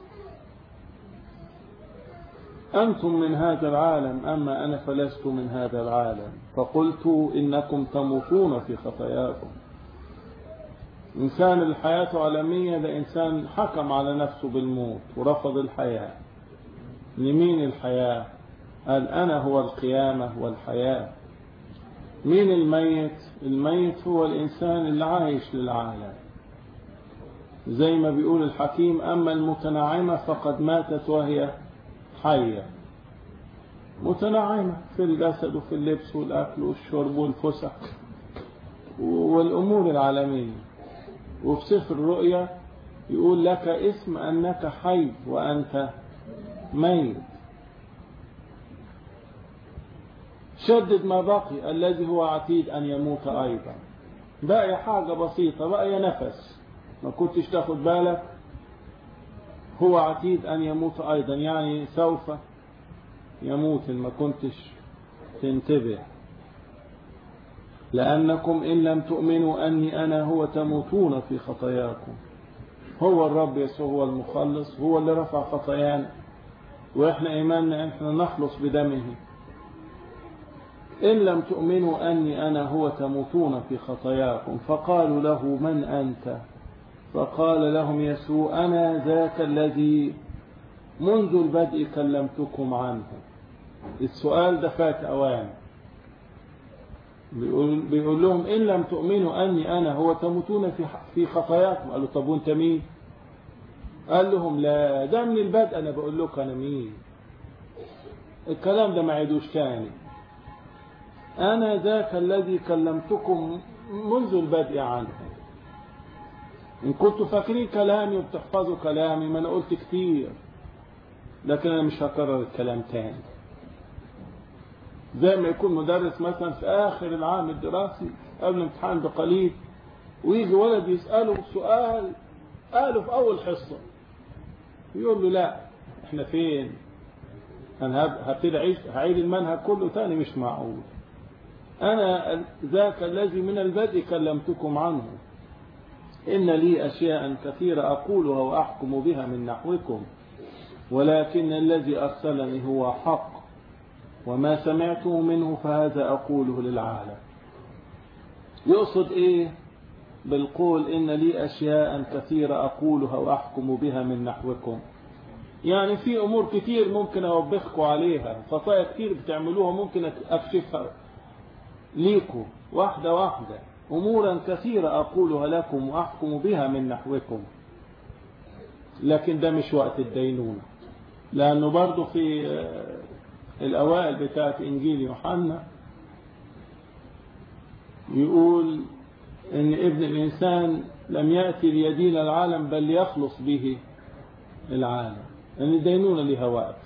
أنتم من هذا العالم أما أنا فلست من هذا العالم. فقلت إنكم تموتون في خطاياكم. إنسان الحياة عالمية ده إنسان حكم على نفسه بالموت ورفض الحياة. لمين الحياة؟ قال أنا هو القيامة والحياة. مين الميت؟ الميت هو الإنسان اللي عايش للعالم، زي ما بيقول الحكيم أما المتنعمة فقد ماتت وهي حية. متنعمة في الجسد وفي اللبس والأكل والشرب والفسح والأمور العالمية. وفي سفر الرؤيا يقول لك اسم أنك حي وأنت ميت. شدد ما بقي الذي هو عتيد أن يموت أيضا. بقي حاجة بسيطة، بقي نفس، ما كنتش تاخد بالك. هو عتيد أن يموت أيضا، يعني سوف يموت ما كنتش تنتبه. لأنكم إن لم تؤمنوا أني أنا هو تموتون في خطاياكم. هو الرب يسوع هو المخلص، هو اللي رفع خطايانا، وإحنا إيماننا إحنا نخلص بدمه. إن لم تؤمنوا أني أنا هو تموتون في خطاياكم. فقالوا له من أنت؟ فقال لهم يسوع أنا ذاك الذي منذ البدء كلمتكم عنه. السؤال ده فات أوان. بيقول, بيقول لهم إن لم تؤمنوا أني أنا هو تموتون في في خطاياكم. قالوا طب وانت مين؟ قال لهم لا، ده من البدء أنا بقول لكم أنا مين. الكلام ده ما عيدوش تاني. أنا ذاك الذي كلمتكم منذ البدء عنه. إن كنتوا فاكرين كلامي وبتحفظوا كلامي، ما أنا قلت كتير، لكن أنا مش هكرر الكلام تاني. زي ما يكون مدرس مثلا في آخر العام الدراسي قبل الامتحان بقليل، ويجي ولد يسأله سؤال قاله في أول حصة، يقول له لا احنا فين؟ أنا هبتدي أعيد هعيد المنهج كله تاني، مش معقول. أنا ذاك الذي من البدء كلمتكم عنه، إن لي أشياء كثيرة أقولها وأحكم بها من نحوكم، ولكن الذي أرسلني هو حق، وما سمعته منه فهذا أقوله للعالم. يقصد إيه بالقول إن لي أشياء كثيرة أقولها وأحكم بها من نحوكم؟ يعني في أمور كتير ممكن أوبخكم عليها، خطايا كتير بتعملوها ممكن أكشفها ليكم واحدة واحدة. أمورا كثيرة أقولها لكم وأحكم بها من نحوكم، لكن ده مش وقت الدينونة، لأنه برضو في الأوائل بتاعت إنجيل يوحنا يقول إن ابن الإنسان لم يأتي ليدين العالم بل يخلص به العالم، لأن الدينونة لها وقت.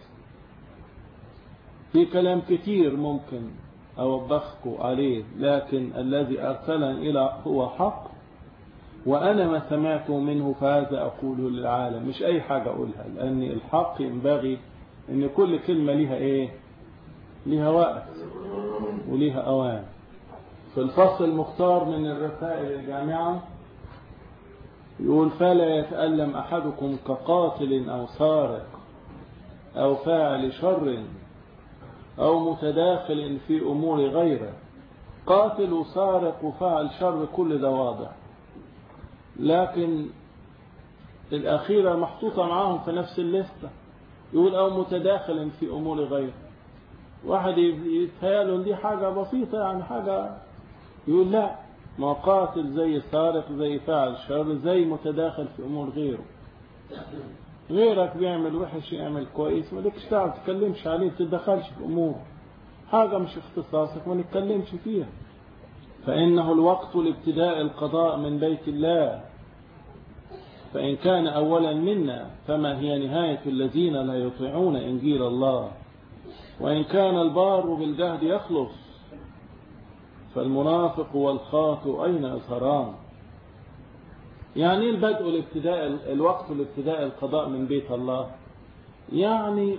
في كلام كتير ممكن أوبخكم عليه، لكن الذي أرسلني إلى هو حق، وأنا ما سمعته منه فهذا أقوله للعالم. مش أي حاجة أقولها، لأن الحق ينبغي أن كل كلمة لها إيه؟ لها وقت ولها أوان. في الفصل المختار من الرسائل الجامعة يقول: فلا يتألم أحدكم كقاتل أو سارق أو فاعل شر أو متداخل في أمور غيره. قاتل وسارق وفاعل شر كل ده واضح، لكن الأخيرة محطوطة معاهم في نفس الليستة. يقول أو متداخل في أمور غيره. واحد يتهيأله دي حاجة بسيطة، يعني حاجة، يقول لا، ما قاتل زي سارق زي فاعل شر زي متداخل في أمور غيره. غيرك بيعمل وحش يعمل كويس، ما لكش تعرف تتكلمش عليه، تتدخلش في أمور، حاجة مش اختصاصك ما نتكلمش فيها. فإنه الوقت لابتداء القضاء من بيت الله، فإن كان أولا منا فما هي نهاية الذين لا يطيعون إنجيل الله. وإن كان البار بالجهد يخلص فالمنافق والخاطئ أين يظهران؟ يعني البدء الابتداء الوقت لابتداء القضاء من بيت الله، يعني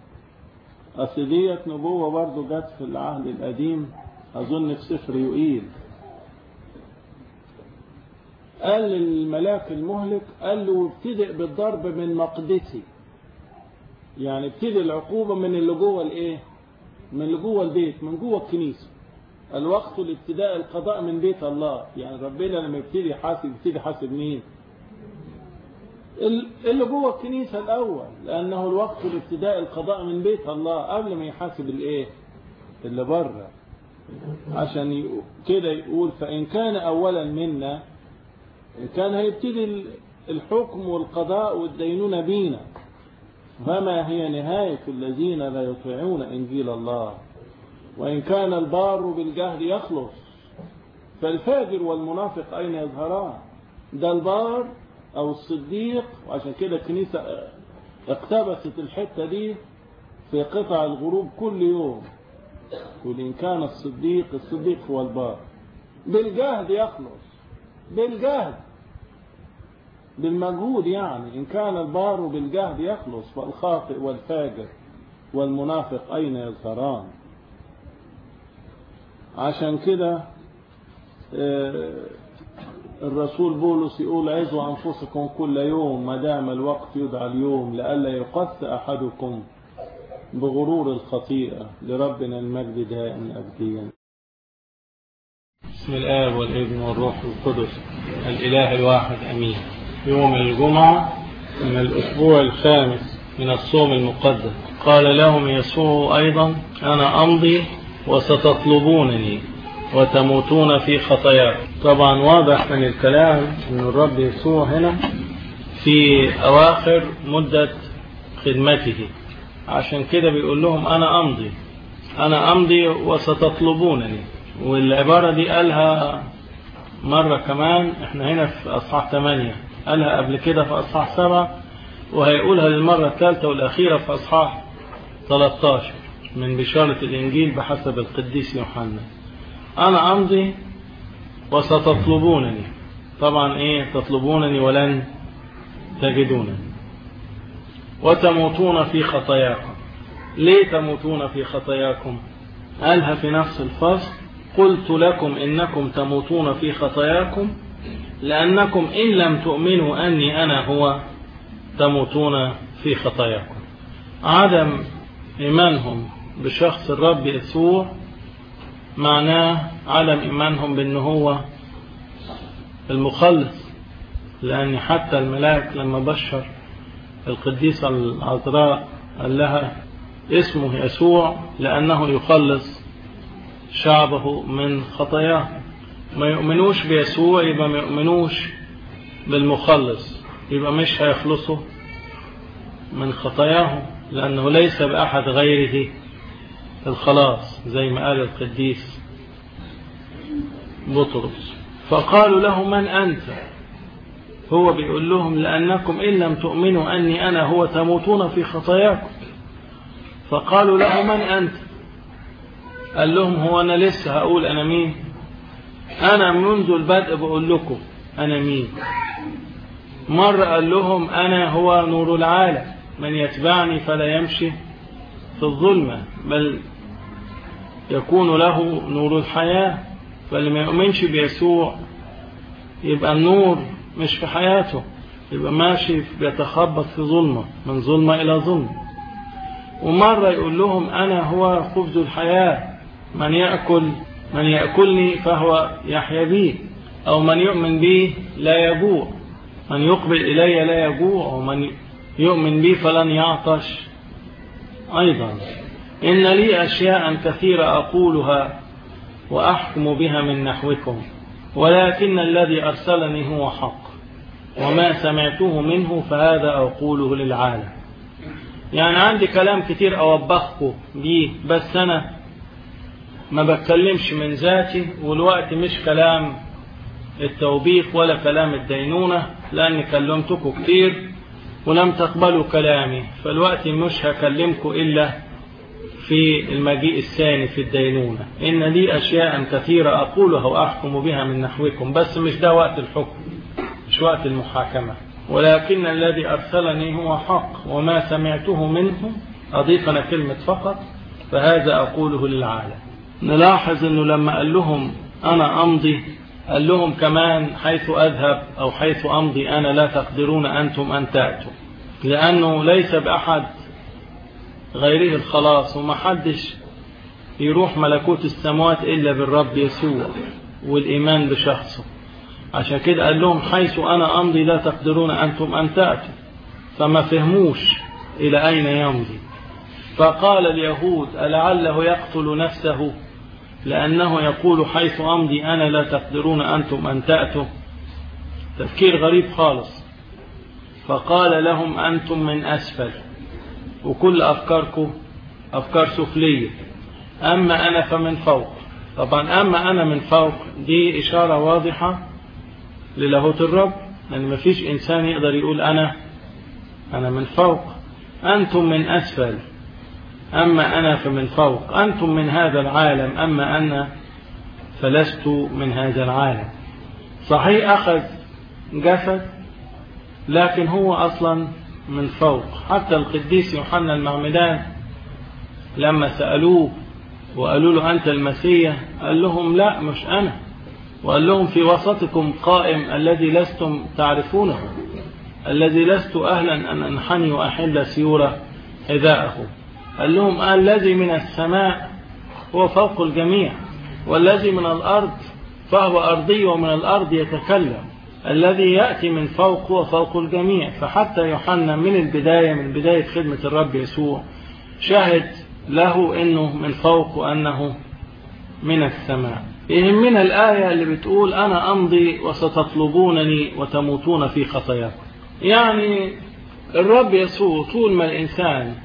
أصلية نبوة برضو جت في العهد القديم، أظن في سفر يوئيل. قال للملاك المهلك، قال له ابتدئ بالضرب من مقدسي، يعني ابتدئ العقوبة من اللي جوه الايه؟ من اللي جوه البيت، من جوه الكنيسة. الوقت لابتداء القضاء من بيت الله، يعني ربنا لما يبتدي يحاسب يبتدي يحاسب مين؟ اللي جوه الكنيسة الأول، لأنه الوقت لابتداء القضاء من بيت الله قبل ما يحاسب الايه؟ اللي بره. عشان كده يقول فإن كان أولا منا، كان هيبتدي الحكم والقضاء والدينونة بينا. فما هي نهاية الذين لا يطيعون إنجيل الله؟ وإن كان البار بالجهد يخلص فالفاجر والمنافق أين يظهران؟ ده البار أو الصديق. وعشان كده الكنيسة اقتبست الحتة دي في قطع الغروب كل يوم، وإن كان الصديق، الصديق هو البار بالجهد يخلص، بالجهد بالمجهود، يعني إن كان البار بالجهد يخلص فالخاطئ والفاجر والمنافق أين يظهران؟ عشان كده الرسول بولس يقول عظوا أنفسكم كل يوم ما دام الوقت يدعى اليوم، لئلا يقص أحدكم بغرور الخطيئة. لربنا المجد دائما أبديا. بسم الآب والابن والروح القدس الإله الواحد أمين. يوم الجمعة من الأسبوع الخامس من الصوم المقدس، قال لهم يسوع أيضا: أنا أمضي وستطلبونني وتموتون في خطاياكم. طبعا واضح من الكلام أن الرب يسوع هنا في أواخر مدة خدمته، عشان كده بيقول لهم أنا أمضي أنا أمضي وستطلبونني. والعبارة دي قالها مرة كمان، احنا هنا في أصحاح ثمانية، قالها قبل كده في أصحاح سبعة، وهيقولها للمرة الثالثة والأخيرة في أصحاح ثلاثة عشر من بشارة الإنجيل بحسب القديس يوحنا. أنا أمضي وستطلبونني. طبعا إيه تطلبونني ولن تجدونني. وتموتون في خطاياكم. ليه تموتون في خطاياكم؟ قالها في نفس الفصل: قلت لكم إنكم تموتون في خطاياكم لأنكم إن لم تؤمنوا أني أنا هو تموتون في خطاياكم. عدم إيمانهم بشخص الرب يسوع معناه عدم إيمانهم بأنه هو المخلص، لأن حتى الملاك لما بشر القديسة العذراء قال لها اسمه يسوع لأنه يخلص شعبه من خطاياه. ما يؤمنوش بيسوع يبقى ما يؤمنوش بالمخلص، يبقى مش هيخلصوا من خطاياهم، لأنه ليس بأحد غيره الخلاص زي ما قال القديس بطرس. فقالوا له: من أنت؟ هو بيقول لهم: لأنكم إن لم تؤمنوا أني أنا هو تموتون في خطاياكم. فقالوا له: من أنت؟ قال لهم: هو أنا لسه هقول أنا مين؟ أنا منذ البدء بقول لكم أنا مين. مرة قال لهم: أنا هو نور العالم، من يتبعني فلا يمشي في الظلمة بل يكون له نور الحياة. فاللي ما يؤمنش بيسوع يبقى النور مش في حياته، يبقى ماشي بيتخبط في ظلمة، من ظلمة إلى ظلمة. ومرة يقول لهم: أنا هو خبز الحياة، من يأكل من يأكلني فهو يحيا بي، أو من يؤمن بي لا يجوع، من يقبل إلي لا يجوع، ومن يؤمن بي فلن يعطش أيضا. إن لي أشياء كثيرة أقولها وأحكم بها من نحوكم، ولكن الذي أرسلني هو حق، وما سمعته منه فهذا أقوله للعالم. يعني عندي كلام كتير أوبخكم بيه، بس أنا ما بتكلمش من ذاتي، والوقت مش كلام التوبيخ ولا كلام الدينونة، لأني كلمتكم كتير ولم تقبلوا كلامي، فالوقت مش هكلمكم إلا في المجيء الثاني في الدينونة. إن لي أشياء كثيرة أقولها وأحكم بها من نحوكم، بس مش ده وقت الحكم، مش وقت المحاكمة. ولكن الذي أرسلني هو حق، وما سمعته منه، أضيف أنا كلمة فقط، فهذا أقوله للعالم. نلاحظ أنه لما قال لهم أنا أمضي، قال لهم كمان حيث أذهب أو حيث أمضي أنا لا تقدرون أنتم أن تأتوا، لأنه ليس بأحد غيره الخلاص، وما حدش يروح ملكوت السماوات إلا بالرب يسوع والإيمان بشخصه. عشان كده قال لهم حيث أنا أمضي لا تقدرون أنتم أن تأتوا، فما فهموش إلى أين يمضي. فقال اليهود: ألعله يقتل نفسه لأنه يقول حيث أمضي أنا لا تقدرون أنتم أن تأتوا؟ تفكير غريب خالص. فقال لهم: أنتم من أسفل، وكل أفكاركم أفكار سفلية، أما أنا فمن فوق. طبعا أما أنا من فوق دي إشارة واضحة للاهوت الرب، لأن ما فيش إنسان يقدر يقول أنا أنا من فوق. أنتم من أسفل، أما أنا فمن فوق. أنتم من هذا العالم، أما أنا فلست من هذا العالم. صحيح أخذ جسد، لكن هو أصلا من فوق. حتى القديس يوحنا المعمدان لما سألوه وقالوا له أنت المسيح، قال لهم لا مش أنا، وقال لهم في وسطكم قائم الذي لستم تعرفونه، الذي لست أهلا أن أنحني وأحل سيورة حذاءه. قال لهم الذي من السماء هو فوق الجميع، والذي من الأرض فهو أرضي ومن الأرض يتكلم، الذي يأتي من فوق هو فوق الجميع. فحتى يوحنا من البداية من بداية خدمة الرب يسوع شاهد له أنه من فوق وأنه من السماء. يهمنا الآية اللي بتقول أنا أمضي وستطلبونني وتموتون في خطاياكم. يعني الرب يسوع طول ما الإنسان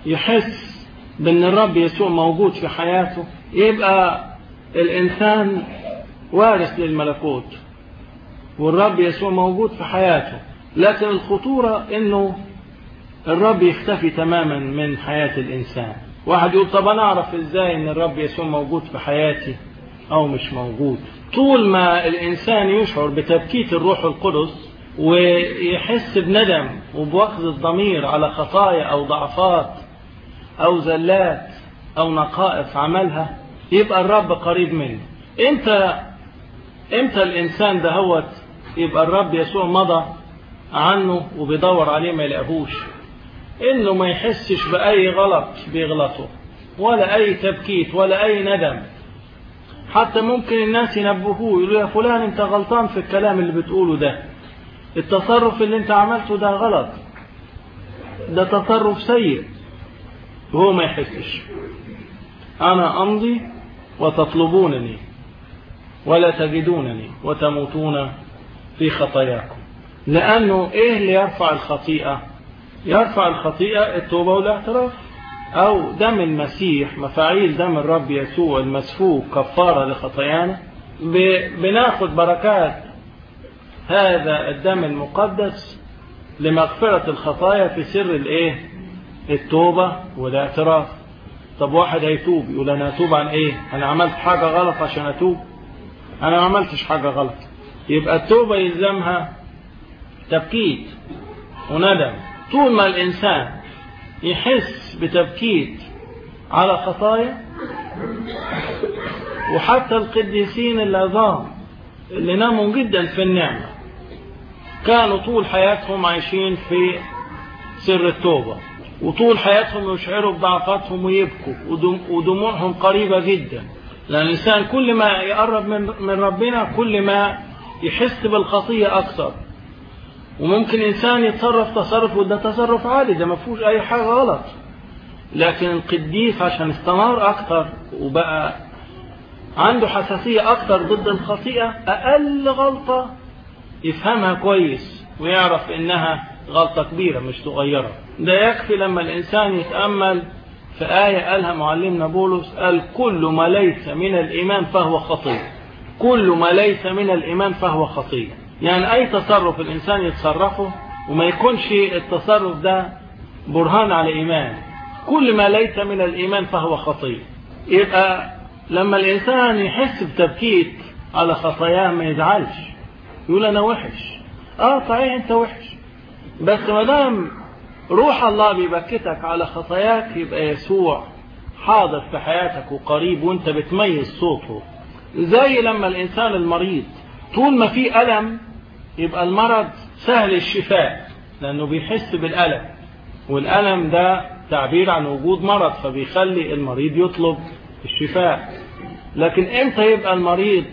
يحس بأن الرب يسوع موجود في حياته يبقى الإنسان وارث للملكوت والرب يسوع موجود في حياته. لكن الخطورة أنه الرب يختفي تماما من حياة الإنسان. واحد يقول طب أنا أعرف إزاي أن الرب يسوع موجود في حياتي أو مش موجود؟ طول ما الإنسان يشعر بتبكيت الروح القدس ويحس بندم وبوخز الضمير على خطايا أو ضعفات أو زلات أو نقائص عملها يبقى الرب قريب منه. إمتى إمتى الإنسان ده هو يبقى الرب يسوع مضى عنه وبيدور عليه ما يلاقيهوش؟ إنه ما يحسش بأي غلط بيغلطه ولا أي تبكيت ولا أي ندم. حتى ممكن الناس ينبهوه يقولوا يا فلان أنت غلطان في الكلام اللي بتقوله ده، التصرف اللي أنت عملته ده غلط، ده تصرف سيء، وهو ما يحسش. أنا أمضي وتطلبونني ولا تجدونني وتموتون في خطاياكم. لأنه إيه اللي يرفع الخطيئة؟ يرفع الخطيئة التوبة والاعتراف، أو دم المسيح، مفاعيل دم الرب يسوع المسفوك كفارة لخطايانا. بناخد بركات هذا الدم المقدس لمغفرة الخطايا في سر الإيه؟ التوبة والاعتراف. طب واحد هيتوب يقول أنا أتوب عن إيه؟ أنا عملت حاجة غلط عشان أتوب؟ أنا ما عملتش حاجة غلط. يبقى التوبة يلزمها تبكيت وندم. طول ما الإنسان يحس بتبكيت على خطايا، وحتى القديسين العظام اللي ناموا جدا في النعمة كانوا طول حياتهم عايشين في سر التوبة، وطول حياتهم يشعروا بضعفاتهم ويبكوا ودموعهم قريبة جدا. لأن الإنسان كل ما يقرب من ربنا كل ما يحس بالخطية أكثر. وممكن إنسان يتصرف تصرف وده تصرف عادي، ده ما فيهوش أي حاجة غلط، لكن القديس عشان استمر أكثر وبقى عنده حساسية أكثر ضد الخطيئة، أقل غلطة يفهمها كويس ويعرف إنها غلطة كبيرة مش صغيرة. ده يكفي لما الإنسان يتأمل في آية قالها معلمنا بولس، قال كل ما ليس من الإيمان فهو خطية. كل ما ليس من الإيمان فهو خطية، يعني أي تصرف الإنسان يتصرفه وما يكونش التصرف ده برهان على إيمان، كل ما ليس من الإيمان فهو خطية. يبقى لما الإنسان يحس بتبكيت على خطاياه ما يزعلش، يقول أنا وحش. آه صحيح أنت وحش، بس ما دام روح الله بيبكتك على خطاياك يبقى يسوع حاضر في حياتك وقريب وانت بتميز صوته. زي لما الإنسان المريض طول ما في ألم يبقى المرض سهل الشفاء لأنه بيحس بالألم، والألم ده تعبير عن وجود مرض فبيخلي المريض يطلب الشفاء. لكن امتى يبقى المريض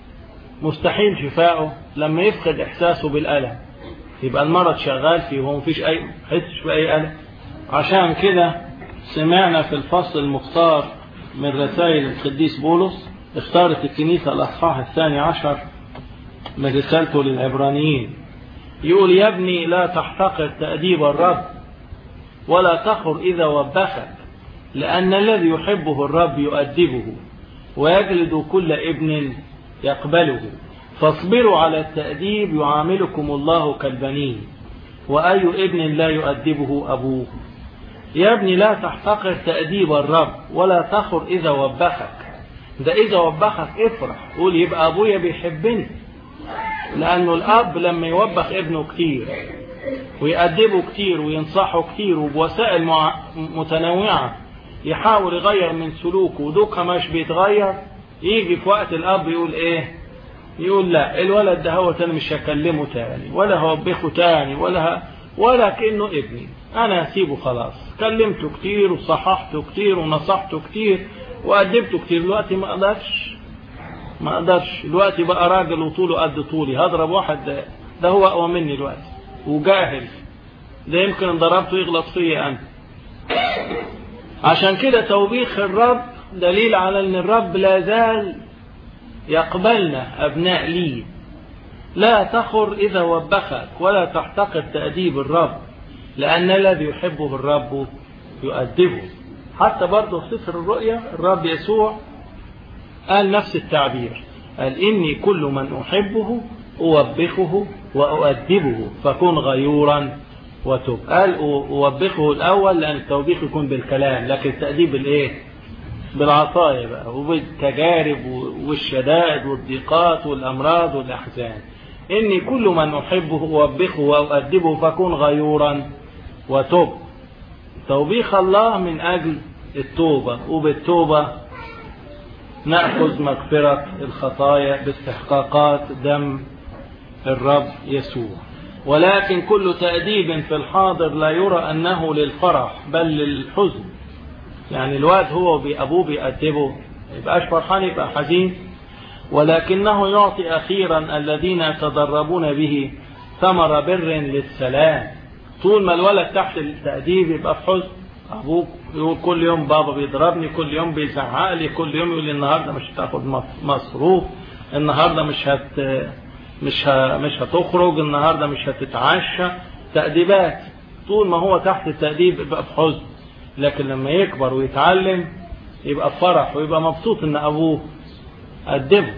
مستحيل شفاؤه؟ لما يفقد إحساسه بالألم، يبقى المرض شغال فيه وهو مفيش أي حسش بأي ألم. عشان كده سمعنا في الفصل المختار من رسائل القديس بولس، اختارت الكنيسة الأصحاح الثاني عشر من رسالته للعبرانيين، يقول يا ابني لا تحتقر تأديب الرب ولا تخر إذا وبخك، لأن الذي يحبه الرب يؤدبه ويجلد كل ابن يقبله. فاصبروا على التأديب يعاملكم الله كالبنين، وأي ابن لا يؤدبه أبوه. يا ابني لا تحتقر تأديب الرب ولا تخر إذا وبخك. ده إذا وبخك افرح، قول يبقى أبويا بيحبني. لأنه الأب لما يوبخ ابنه كتير ويأدبه كتير وينصحه كتير وبوسائل متنوعة يحاول يغير من سلوكه ودوكها مش بيتغير، يجي في وقت الأب يقول إيه؟ يقول لا الولد ده هو تاني مش هكلمه تاني ولا هوبخه تاني ولا ولا كأنه ابني، أنا هسيبه خلاص. كلمته كتير وصححته كتير ونصحته كتير وأدبته كتير، دلوقتي ما أقدرش ما أقدرش دلوقتي بقى راجل وطوله قد طولي، هضرب واحد ده, ده هو أقوى مني دلوقتي وجاهل، ده يمكن ضربته يغلط فيا أنا. عشان كده توبيخ الرب دليل على أن الرب لا زال يقبلنا أبناء ليه. لا تخر إذا وبخك ولا تحتقر تأديب الرب، لأن الذي يحبه الرب يؤدبه. حتى برضه في سفر الرؤيا الرب يسوع قال نفس التعبير، قال إني كل من أحبه أوبخه وأؤدبه فكن غيورا وتب. قال أوبخه الأول لأن التوبيخ يكون بالكلام، لكن التأديب بالإيه؟ بالعصاية بقى، وبالتجارب والشدائد والضيقات والأمراض والأحزان. إني كل من أحبه أوبخه وأؤدبه فكن غيورا وتب. توبيخ الله من أجل التوبة، وبالتوبة نأخذ مغفرة الخطايا باستحقاقات دم الرب يسوع. ولكن كل تأديب في الحاضر لا يرى أنه للفرح بل للحزن. يعني الواد هو بأبوه بيأدبه يبقاش فرحان، يبقى حزين. ولكنه يعطي أخيرا الذين يتدربون به ثمر بر للسلام. طول ما الولد تحت التأديب يبقى في حزن، أبوه يقول كل يوم بابا بيضربني، كل يوم بيزعق لي، كل يوم يقول لي النهارده مش هتاخد مصروف، النهارده مش هت مش ه... مش هتخرج، النهارده مش هتتعشى. تأديبات. طول ما هو تحت التأديب يبقى في حزن، لكن لما يكبر ويتعلم يبقى فرح ويبقى مبسوط ان ابوه أدبه.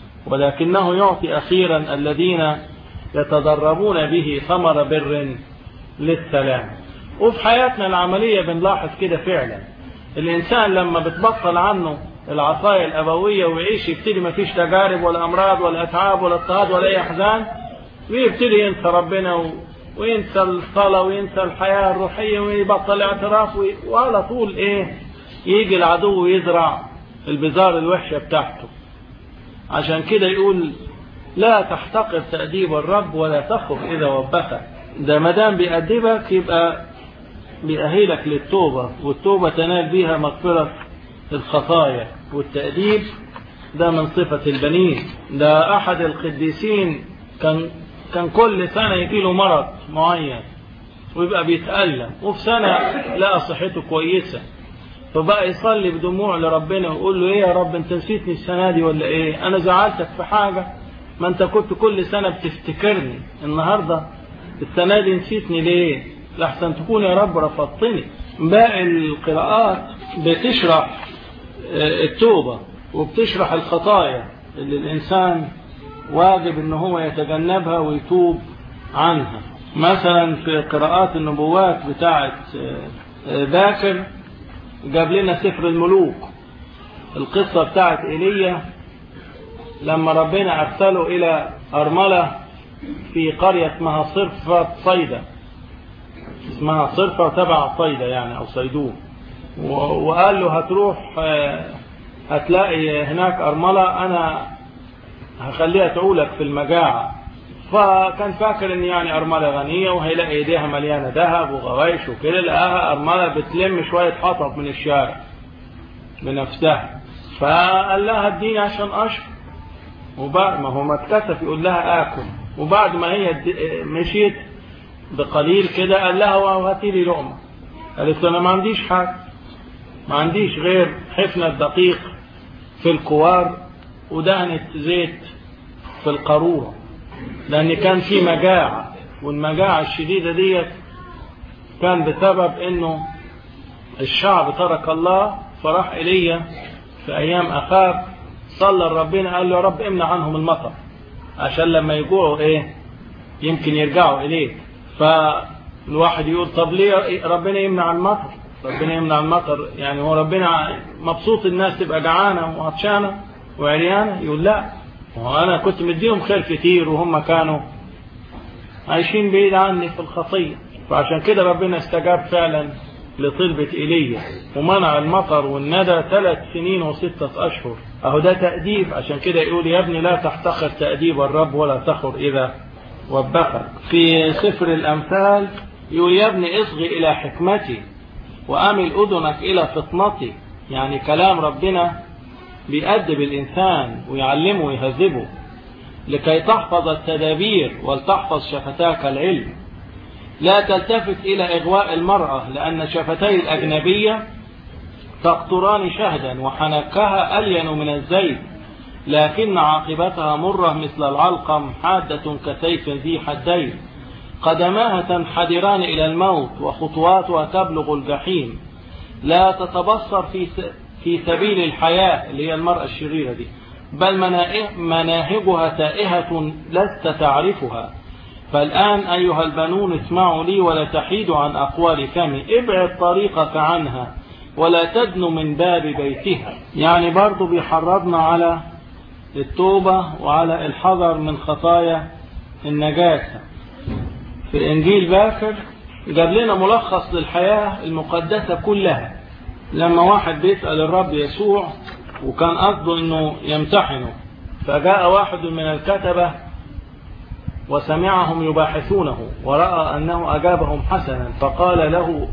ولكنه يعطي أخيرا الذين يتدربون به ثمر بر للسلام. وفي حياتنا العملية بنلاحظ كده فعلا، الإنسان لما بتبطل عنه العصاية الأبوية ويعيش يبتدي ما فيش تجارب ولا أمراض ولا أتعاب ولا اضطهاد ولا أي أحزان، ويبتدي ينسى ربنا و... وينسى الصلاة وينسى الحياة الروحية ويبطل اعتراف، وعلى طول إيه يجي العدو ويزرع البذار الوحشة بتاعته. عشان كده يقول لا تحتقر تأديب الرب ولا تخف إذا وبخك. ده مدام بيأدبك يبقى بيأهلك للتوبة، والتوبة تنال بها مغفرة الخطايا، والتأديب ده من صفة البنين. ده أحد القديسين كان كان كل سنة يجيله مرض معين ويبقى بيتألم، وفي سنة لقى صحته كويسة، فبقى يصلي بدموع لربنا ويقول له ايه يا رب انت نسيتني السنة دي ولا ايه؟ انا زعلتك في حاجة؟ ما انت كنت كل سنة بتفتكرني، النهاردة السنة دي نسيتني ليه؟ لحسن تكون يا رب رفضتني. باقي القراءات بتشرح التوبة وبتشرح الخطايا اللي الانسان واجب ان هو يتجنبها ويتوب عنها. مثلا في قراءات النبوات بتاعت باكر جاب لنا سفر الملوك القصة بتاعت إيليا لما ربنا أرسله إلى أرملة في قرية اسمها صرفة صيدا، اسمها صرفة تبع صيدا يعني أو صيدون، وقال له هتروح هتلاقي هناك أرملة أنا هخليها تعولك في المجاعة. فكان فاكر ان يعني أرملة غنية وهيلاقي ايديها مليانة ذهب وغوايش وكده، لقاها أرملة بتلم شوية حطب من الشارع بنفسها، فقال لها اديني عشان اشرب. وبعد ما هو ما اتكسف يقول لها اكل، وبعد ما هي مشيت بقليل كده قال لها وهاتي لي لقمة. قالت له انا ما عنديش حاجة، ما عنديش غير حفنة دقيق في الكوار ودهنة زيت في القارورة، لأن كان في مجاعة، والمجاعة الشديدة دي كان بسبب أنه الشعب ترك الله. فراح إيليا في أيام أخاب صلى ربنا قال له يا رب امنع عنهم المطر عشان لما يجوعوا إيه يمكن يرجعوا إليه. فالواحد يقول طب ليه ربنا يمنع المطر؟ ربنا يمنع المطر يعني هو ربنا مبسوط الناس تبقى جعانة وعطشانة وعريانة؟ يقول لا، وأنا كنت مديهم خير كتير وهم كانوا عايشين بعيد عني في الخطية. فعشان كده ربنا استجاب فعلا لطلبة إيليا ومنع المطر والندى ثلاث سنين وستة أشهر. أهو ده تأديب. عشان كده يقول يا ابني لا تحتقر تأديب الرب ولا تخر إذا وبخك. في سفر الأمثال يقول يا ابني اصغي إلى حكمتي وأمل أذنك إلى فطنتي. يعني كلام ربنا بيأدب الإنسان ويعلمه ويهذبه لكي تحفظ التدابير ولتحفظ شفتاك العلم. لا تلتفت إلى إغواء المرأة لأن شفتي الأجنبية تقطران شهدا وحنكها ألين من الزيت، لكن عاقبتها مرة مثل العلقم حادة كسيف ذي حدين. قدماها تنحدران إلى الموت وخطواتها تبلغ الجحيم. لا تتبصر في في سبيل الحياة اللي هي المرأة الشريرة دي، بل مناهجها تائهة لست تعرفها. فالآن أيها البنون اسمعوا لي ولا تحيدوا عن أقوال فمي، ابعد طريقك عنها ولا تدنوا من باب بيتها. يعني برضو بيحرضنا على التوبة وعلى الحذر من خطايا النجاسة. في إنجيل باكر جاب لنا ملخص للحياة المقدسة كلها. لما واحد بيسأل الرب يسوع وكان قصده انه يمتحنه، فجاء واحد من الكتبة وسمعهم يباحثونه ورأى أنه أجابهم حسنا، فقال له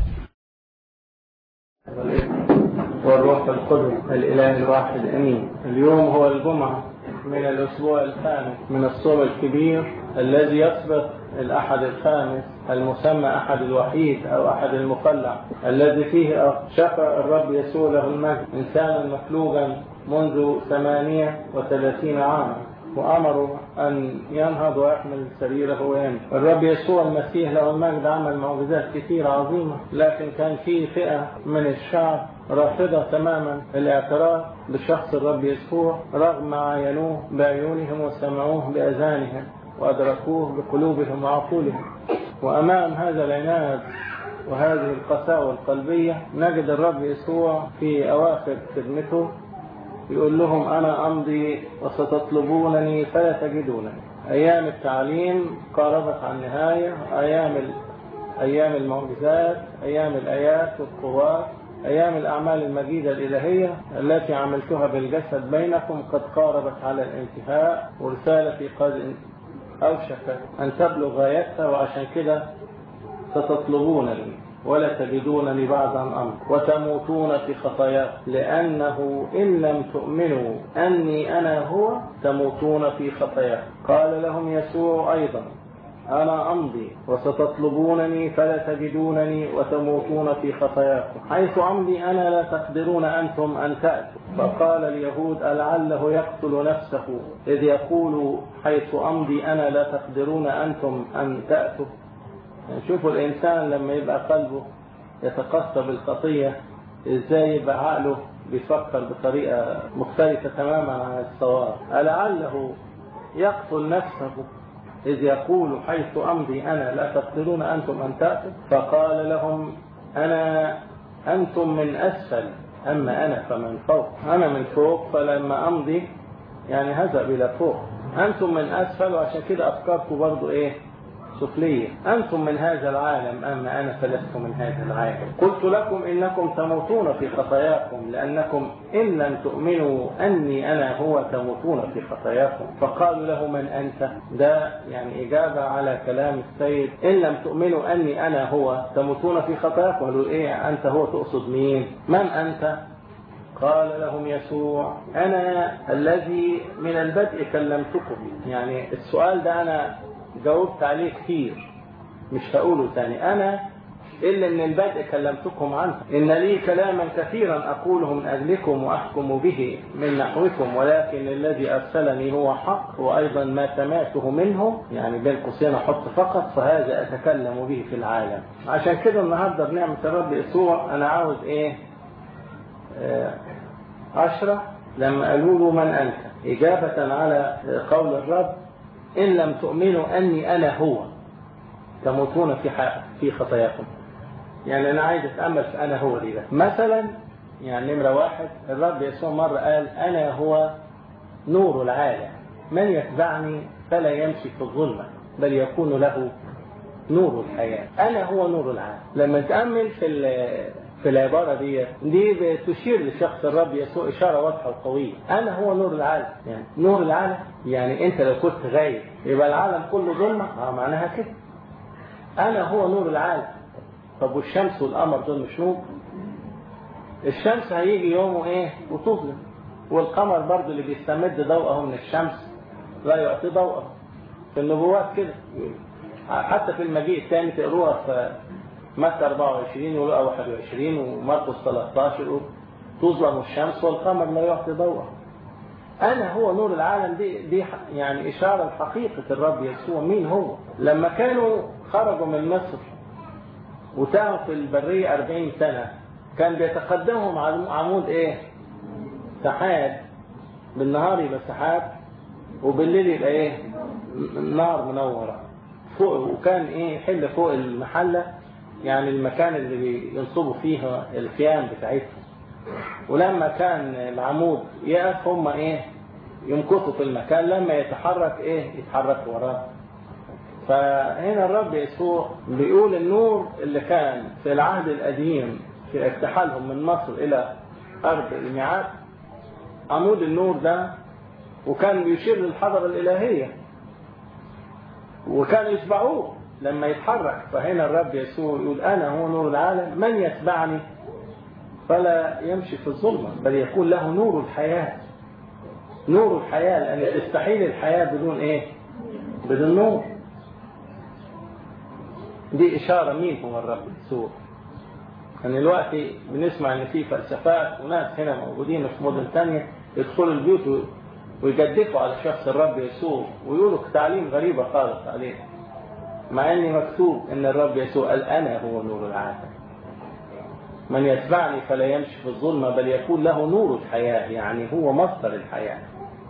والروح القدس الإله الواحد أمين. اليوم هو الجمعة من الأسبوع الخامس من الصوم الكبير الذي يسبق الأحد الخامس المسمى أحد الوحيد أو أحد المقلع، الذي فيه شفى الرب يسوع له المجد إنسانا مفلوجا منذ ثمانية وثلاثين عاما، وأمروا أن ينهض ويحمل سريره ويمشي. الرب يسوع المسيح له المجد عمل معجزات كثيرة عظيمة، لكن كان في فئة من الشعب رافضة تماما الاعتراف بشخص الرب يسوع رغم ما عاينوه بعيونهم وسمعوه بأذانهم وأدركوه بقلوبهم وعقولهم. وأمام هذا العناد وهذه القساوة القلبية نجد الرب يسوع في أواخر خدمته يقول لهم أنا أمضي وستطلبونني فلا تجدونني. أيام التعليم قاربت عن النهاية، أيام أيام المعجزات، أيام الآيات والقوات، أيام الأعمال المجيدة الإلهية التي عملتها بالجسد بينكم قد قاربت على الانتهاء، ورسالتي قد أوشكت أن تبلغ غايتها، وعشان كده ستطلبونني ولا تجدونني بعد أن أمضي وتموتون في خطاياكم، لأنه إن لم تؤمنوا أني أنا هو تموتون في خطاياكم. قال لهم يسوع أيضا أنا أمضي وستطلبونني فلا تجدونني وتموتون في خطاياكم، حيث أمضي أنا لا تقدرون أنتم أن تأتوا. فقال اليهود ألعله يقتل نفسه إذ يقول حيث أمضي أنا لا تقدرون أنتم أن تأتوا. يعني شوفوا الإنسان لما يبقى قلبه يتقصى بالخطية إزاي يبقى عقله بيفكر بطريقة مختلفة تماما عن الصواب. ألعله يقتل نفسه إذ يقول حيث أمضي أنا لا تقدرون أنتم أن تأتوا. فقال لهم أنا أنتم من أسفل أما أنا فمن فوق. أنا من فوق فلما أمضي يعني هذهب إلى فوق، أنتم من أسفل وعشان كده أفكاركم برضو إيه سفلية. أنتم من هذا العالم أما أنا فلست من هذا العالم. قلت لكم إنكم تموتون في خطاياكم لأنكم إن لم تؤمنوا أني أنا هو تموتون في خطاياكم. فقالوا له من أنت؟ ده يعني إجابة على كلام السيد، إن لم تؤمنوا أني أنا هو تموتون في خطاياكم. قالوا إيه أنت هو تقصد مين؟ من أنت؟ قال لهم يسوع أنا الذي من البدء كلمتكم. يعني السؤال ده أنا جاوبت عليه كثير مش هقوله تاني. أنا إلا من البدء كلمتكم عنه، إن لي كلاما كثيرا أقوله من أجلكم وأحكم به من نحوكم، ولكن الذي أرسلني هو حق، وأيضا ما سمعته منه يعني بين قوسين أحط فقط فهذا أتكلم به في العالم. عشان كده النهارده بنعمة الرب يسوع أنا عاوز إيه أشرح لما قالوا له من أنت، إجابة على قول الرب إن لم تؤمنوا أني أنا هو تموتون في في خطاياكم. يعني أنا عايز أتأمل في أنا هو دي. مثلا يعني نمرة واحد الرب يسوع مرة قال أنا هو نور العالم، من يتبعني فلا يمشي في الظلمة بل يكون له نور الحياة. أنا هو نور العالم. لما تأمل في في العبارة دي دي بتشير لشخص الرب يسوع إشارة واضحة وقوية. أنا هو نور العالم. يعني نور العالم يعني أنت لو كنت غايب يبقى العالم كله ظلمة، اه معناها كده. أنا هو نور العالم. طب والشمس والقمر دول مش نور؟ الشمس هيجي يومه إيه وتظلم، والقمر برضو اللي بيستمد ضوءه من الشمس لا يعطي ضوءه. في النبوات كده، حتى في المجيء الثاني تقروها في متى أربعة وعشرين ولقى واحد وعشرين ومرقس ثلاثة عشر تظلم الشمس والقمر لا يعطي ضوءه. أنا هو نور العالم. دي, دي يعني إشارة لحقيقة الرب يسوع مين هو. لما كانوا خرجوا من مصر وتاهوا في البرية أربعين سنة كان بيتقدمهم عمود ايه؟ سحاب. بالنهار يبقى سحاب وبالليل يبقى ايه؟ نار منورة فوق. وكان ايه؟ يحل فوق المحلة، يعني المكان اللي بينصبوا فيه الخيام بتاعتهم. ولما كان العمود يقف هم ايه؟ يمكثوا في المكان، لما يتحرك ايه؟ يتحركوا وراه. فهنا الرب يسوع بيقول النور اللي كان في العهد القديم في ارتحالهم من مصر الى ارض الميعاد، عمود النور ده، وكان بيشير للحضرة الالهية وكان يتبعوه لما يتحرك. فهنا الرب يسوع يقول انا هو نور العالم، من يتبعني فلا يمشي في الظلمة بل يكون له نور الحياة. نور الحياة، لأن تستحيل الحياة بدون إيه؟ بدون نور. دي إشارة مين هو الرب يسوع. يعني الوقت بنسمع إن في فلسفات وناس هنا موجودين في مدن ثانية يدخلوا البيوت ويجدفوا على شخص الرب يسوع ويقولوا تعليم غريبة خالص عليه، مع إن مكتوب إن الرب يسوع قال أنا هو نور العالم، من يتبعني فلا يمشي في الظلمة بل يكون له نور الحياة، يعني هو مصدر الحياة.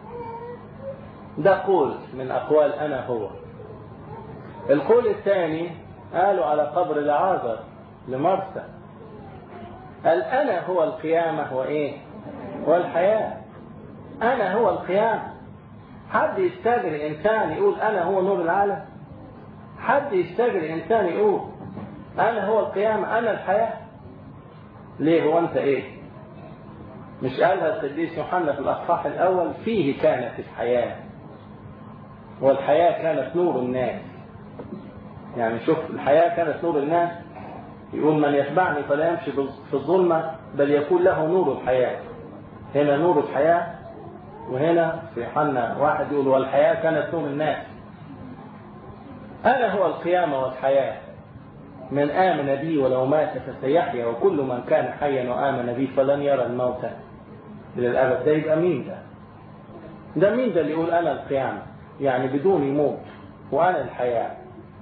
ده قول من أقوال أنا هو. القول الثاني قالوا على قبر العازر لمرثا، قال أنا هو القيامة وإيه؟ والحياة. أنا هو القيامة. حد يستجري إنسان يقول أنا هو نور العالم؟ حد يستجري إنسان يقول أنا هو القيامة أنا الحياة؟ ليه؟ هو أنت إيه؟ مش قالها القديس يوحنا في الأصحاح الأول فيه كانت الحياة والحياة كانت نور الناس. يعني شوف، الحياة كانت نور الناس، يقول من يتبعني فلا يمشي في الظلمة بل يكون له نور الحياة. هنا نور الحياة، وهنا في يوحنا واحد يقول والحياة كانت نور الناس. أنا هو القيامة والحياة، من آمن بي ولو مات فسيحيا وكل من كان حيا وآمن بي فلن يرى الموت إلى الأبد. ده يبقى مين ده؟ ده مين ده اللي يقول أنا القيامة؟ يعني بدون يموت وأنا الحياة.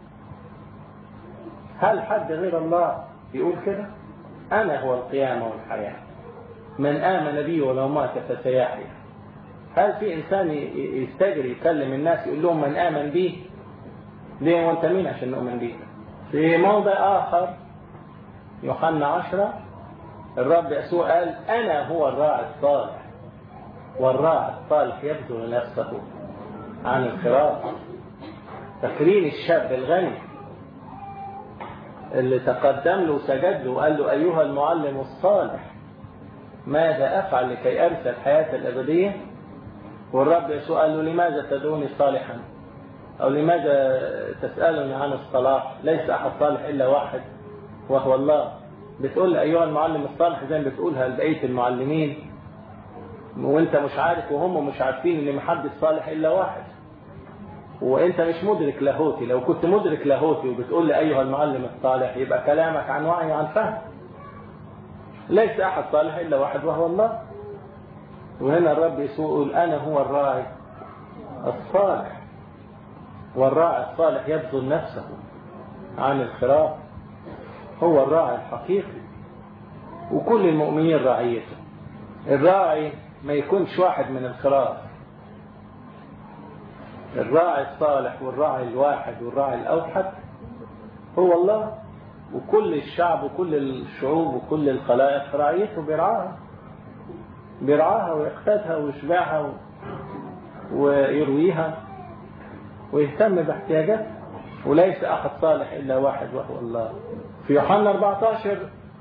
هل حد غير الله يقول كده؟ أنا هو القيامة والحياة، من آمن بي ولو مات فسيحيا. هل في إنسان يستجري يكلم الناس يقول لهم من آمن بي؟ ليه وانت مين عشان نؤمن بيه؟ في موضع آخر يوحنا عشرة الرب يسوع قال أنا هو الراعي الصالح، والراعي الصالح يبذل نفسه عن الخراف. تكريم الشاب الغني اللي تقدم له وسجد له وقال له أيها المعلم الصالح ماذا أفعل لكي أرث الحياة الأبدية؟ والرب يسوع قال له لماذا تدعوني صالحا؟ أو لماذا تسألني عن الصلاح؟ ليس أحد صالح إلا واحد وهو الله. بتقول أيها المعلم الصالح زي ما بتقولها لبقية المعلمين وانت مش عارف وهم مش عارفين ان محدش صالح إلا واحد، وانت مش مدرك لاهوتي. لو كنت مدرك لاهوتي وبتقول لي أيها المعلم الصالح يبقى كلامك عن وعي وعن فهم. ليس أحد صالح إلا واحد وهو الله. وهنا الرب يسوع يقول أنا هو الراعي الصالح، والراعي الصالح يبذل نفسه عن الخراف. هو الراعي الحقيقي وكل المؤمنين راعيته. الراعي ما يكونش واحد من الخراف. الراعي الصالح والراعي الواحد والراعي الأوحد هو الله، وكل الشعب وكل الشعوب وكل الخلائق راعيته بيرعاها بيرعاها ويقتادها ويشبعها ويرويها ويهتم باحتياجاتها. وليس أحد صالح إلا واحد وهو الله. في يوحنا أربعة عشر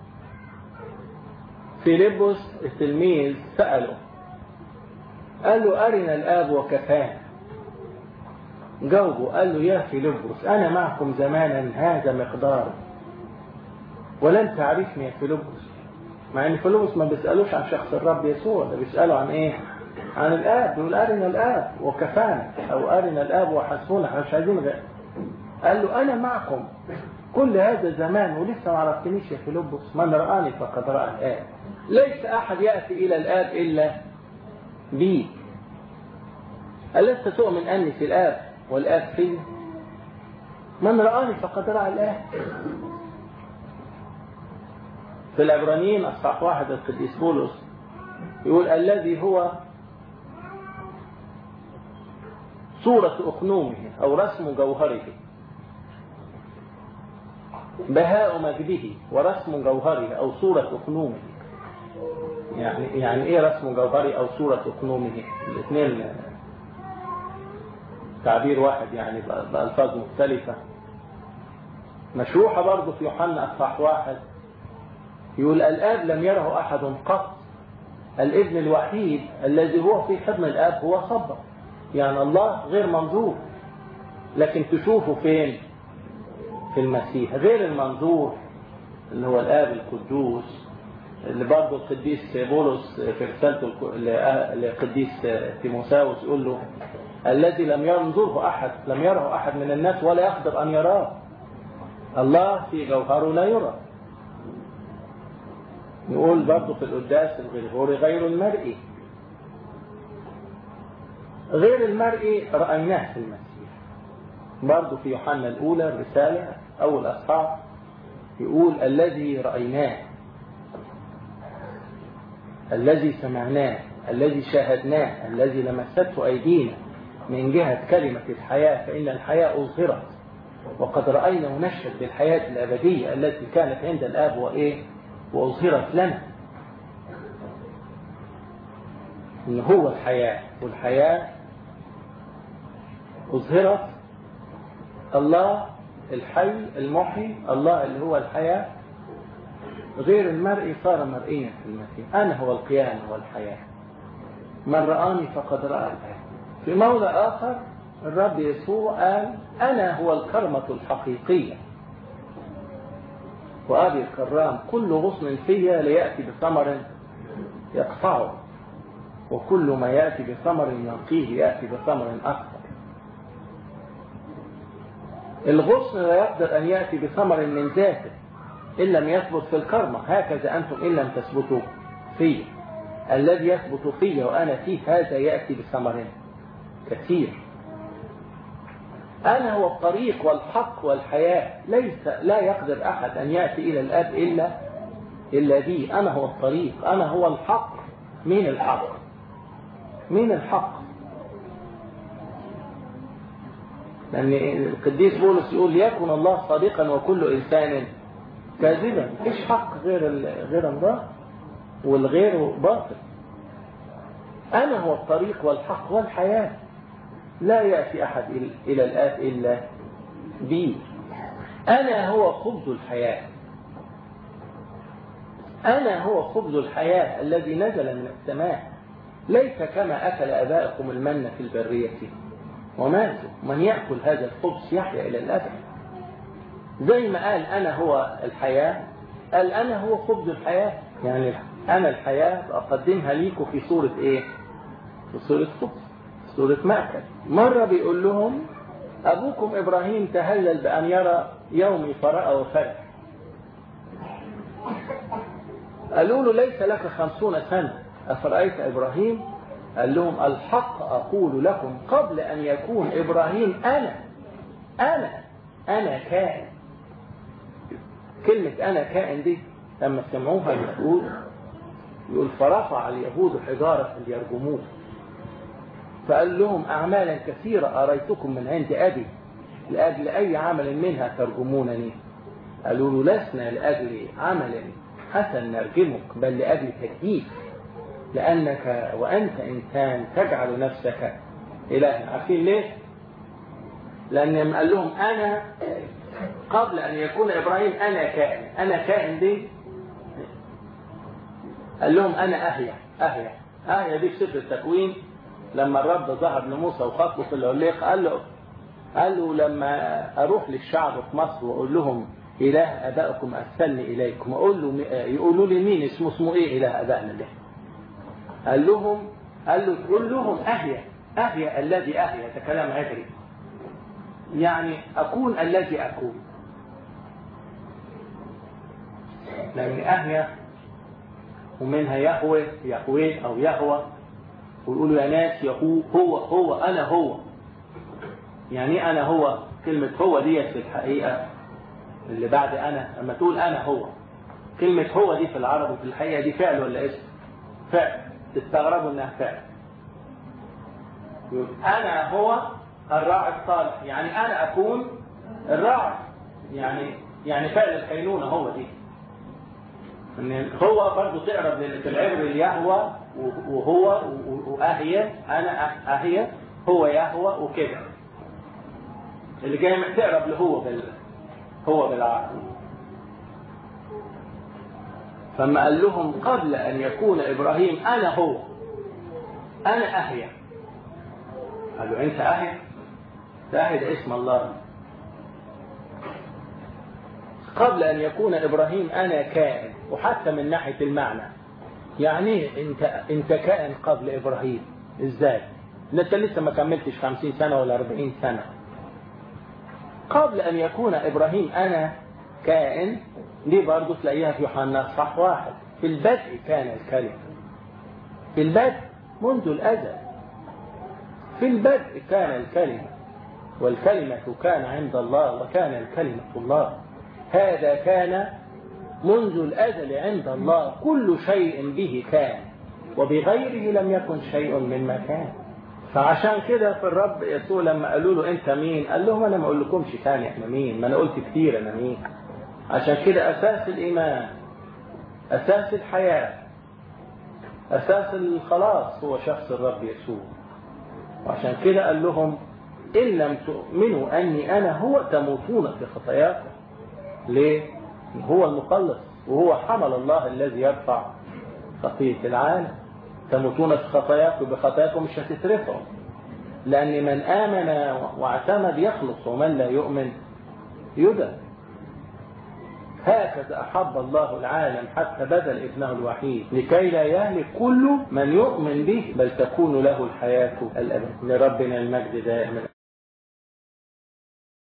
فيلبس التلميذ سأله قال له أرنا الآب وكفانا. جاوبه قال له يا فيلبس أنا معكم زمانا هذا مقدار ولن تعرفني يا فيلبس. مع ان فيلبس ما بيسألوش عن شخص الرب يسوع، ده بيسألوا عن ايه؟ عن الآب. يقول أرنا الآب وكفانا أو أرنا الآب وحسبونا، احنا مش عايزين غير. قال له أنا معكم كل هذا الزمان ولسه ما عرفتنيش يا فيلبس. من رآني فقد رأى الآب. ليس أحد يأتي إلى الآب إلا بي. ألست تؤمن أني في الآب والآب في؟ من رآني فقد رأى الآب. في العبرانيين أصحاح واحد القديس بولس يقول الذي هو صورة أخنومه أو رسم جوهره، بهاء مجده ورسم جوهره أو صورة أخنومه. يعني يعني إيه رسم جوهره أو صورة أخنومه؟ الاثنين تعبير واحد يعني بألفاظ مختلفة، مشروحة برضه في يوحنا أصحاح واحد يقول الآب لم يره أحد قط، الابن الوحيد الذي هو في حضن الآب هو خبر. يعني الله غير منظور، لكن تشوفه فين؟ في المسيح. غير المنظور اللي هو الآب القدوس، اللي برضه القديس بولس في رسالته للقديس تيموثاوس يقول له الذي لم ينظره أحد، لم يره أحد من الناس ولا يقدر أن يراه. الله في جوهره لا يرى. نقول برضه في القداس الغرغوري غير المرئي، غير المرئي رأيناه في المسيح. برضه في يوحنا الأولى الرسالة أول أصحاح يقول الذي رأيناه، الذي سمعناه، الذي شاهدناه، الذي لمسته أيدينا من جهة كلمة الحياة، فإن الحياة أظهرت وقد رأينا ونشهد بالحياة الأبدية التي كانت عند الآب وإيه وأظهرت لنا. إن هو الحياة، والحياة أظهرت. الله الحي المحي، الله اللي هو الحياة غير المرئي صار مرئيا في المسيح. أنا هو القيامة والحياة، من رآني فقد رأى الآب. في موضع آخر الرب يسوع قال أنا هو الكرمة الحقيقية وأبي الكرام، كل غصن فيا ليأتي بثمر يقطعه، وكل ما يأتي بثمر ينقيه يأتي بثمر أكثر. الغصن لا يقدر أن يأتي بثمر من ذاته إن لم يثبت في الكرمة، هكذا أنتم إن لم تثبتوا فيه. الذي يثبت فيه وأنا فيه هذا يأتي بثمر كثير. أنا هو الطريق والحق والحياة، ليس لا يقدر أحد أن يأتي إلى الآب إلا إلا بي. أنا هو الطريق، أنا هو الحق. مين الحق؟ مين الحق؟ لأن القديس بولس يقول ليكن الله صادقا وكل إنسان كاذبا. إيش حق غير غير الله؟ والغير باطل. أنا هو الطريق والحق والحياة، لا يأتي أحد إلى الآب إلا بي. أنا هو خبز الحياة، أنا هو خبز الحياة الذي نزل من السماء، ليس كما أكل آبائكم المن في البرية وماتوا، من يأكل هذا الخبز يحيا إلى الأبد. زي ما قال أنا هو الحياة، قال أنا هو خبز الحياة. يعني أنا الحياة أقدمها ليكم في صورة إيه؟ في صورة خبز، صورة مأكل. مرة بيقول لهم أبوكم إبراهيم تهلل بأن يرى يومي فرأى وفرح. قالوا له ليس لك خمسون سنة أفرأيت إبراهيم؟ قال لهم الحق أقول لكم قبل أن يكون إبراهيم أنا أنا أنا كائن. كلمة أنا كائن دي لما سمعوها يقول يقول فرفع اليهود حجارة ليرجموه، فقال لهم أعمالا كثيرة أريتكم من عند أبي لأجل أي عمل منها ترجمونني. قالوا له لسنا لأجل عمل حسن نرجمك، بل لأجل تكليف، لأنك وأنت إنسان تجعل نفسك إلها. عارفين ليه؟ لأن قال لهم أنا قبل أن يكون إبراهيم أنا كائن. أنا كائن دي قال لهم أنا أهيا أهيا أهيا دي في سفر التكوين. لما الرب ظهر لموسى وخاطبه في العليق قال له قال له لما أروح للشعب في مصر وأقول لهم إله أبائكم أرسلني إليكم، أقول له يقولوا لي مين اسمه اسمه إيه إله أبائنا ده؟ قال لهم قال له تقول لهم أهيا أهيا الذي أهيا. ده كلام عبري يعني أكون الذي أكون. لأن أهيا ومنها يهوى يهوى أو يهوى، ويقولوا يا ناس يهو هو هو أنا هو. يعني أنا هو، كلمة هو دي في الحقيقة اللي بعد أنا، لما تقول أنا هو كلمة هو دي في العربي في الحقيقة دي فعل ولا اسم؟ فعل. تستغربوا انها فعل. انا هو الراعي الصالح، يعني انا اكون الراعي، يعني يعني فعل الكينونة هو دي. ان هو برضه تقرب في العبر اليهوى وهو واهية، انا اهية هو يهوى وكده، اللي جاي تقرب له هو بال هو بالعقل. فما قال لهم قبل ان يكون ابراهيم انا هو، انا اهية. قالوا انت اهية؟ اهية ده اسم الله. قبل ان يكون ابراهيم انا كائن. وحتى من ناحية المعنى، يعني انت انت كائن قبل ابراهيم ازاي؟ انت لسه ما كملتش خمسين سنة ولا اربعين سنة. قبل ان يكون ابراهيم انا كائن دي برضو تلاقيها في يوحنا صح واحد. في البدء كان الكلمة. في البدء منذ الازل. في البدء كان الكلمة والكلمة كان عند الله وكان الكلمة الله. هذا كان منذ الازل عند الله. كل شيء به كان وبغيره لم يكن شيء مما كان. فعشان كده في الرب يسوع لما قالوا له انت مين؟ قال لهم انا ما اقول لكمش تاني احنا مين، ما انا قلت كتير انا مين. عشان كده اساس الايمان، اساس الحياة، اساس الخلاص هو شخص الرب يسوع. وعشان كده قال لهم ان لم تؤمنوا اني انا هو تموتون في خطاياكم. ليه؟ هو المخلص وهو حمل الله الذي يرفع خطية العالم. تموتون في خطاياكم، بخطاياكم مش هتترفعوا، لأن من آمن واعتمد يخلص ومن لا يؤمن يدم. هكذا أحب الله العالم حتى بذل ابنه الوحيد لكي لا يهلك كل من يؤمن به بل تكون له الحياة الأبدية. لربنا المجد دائما.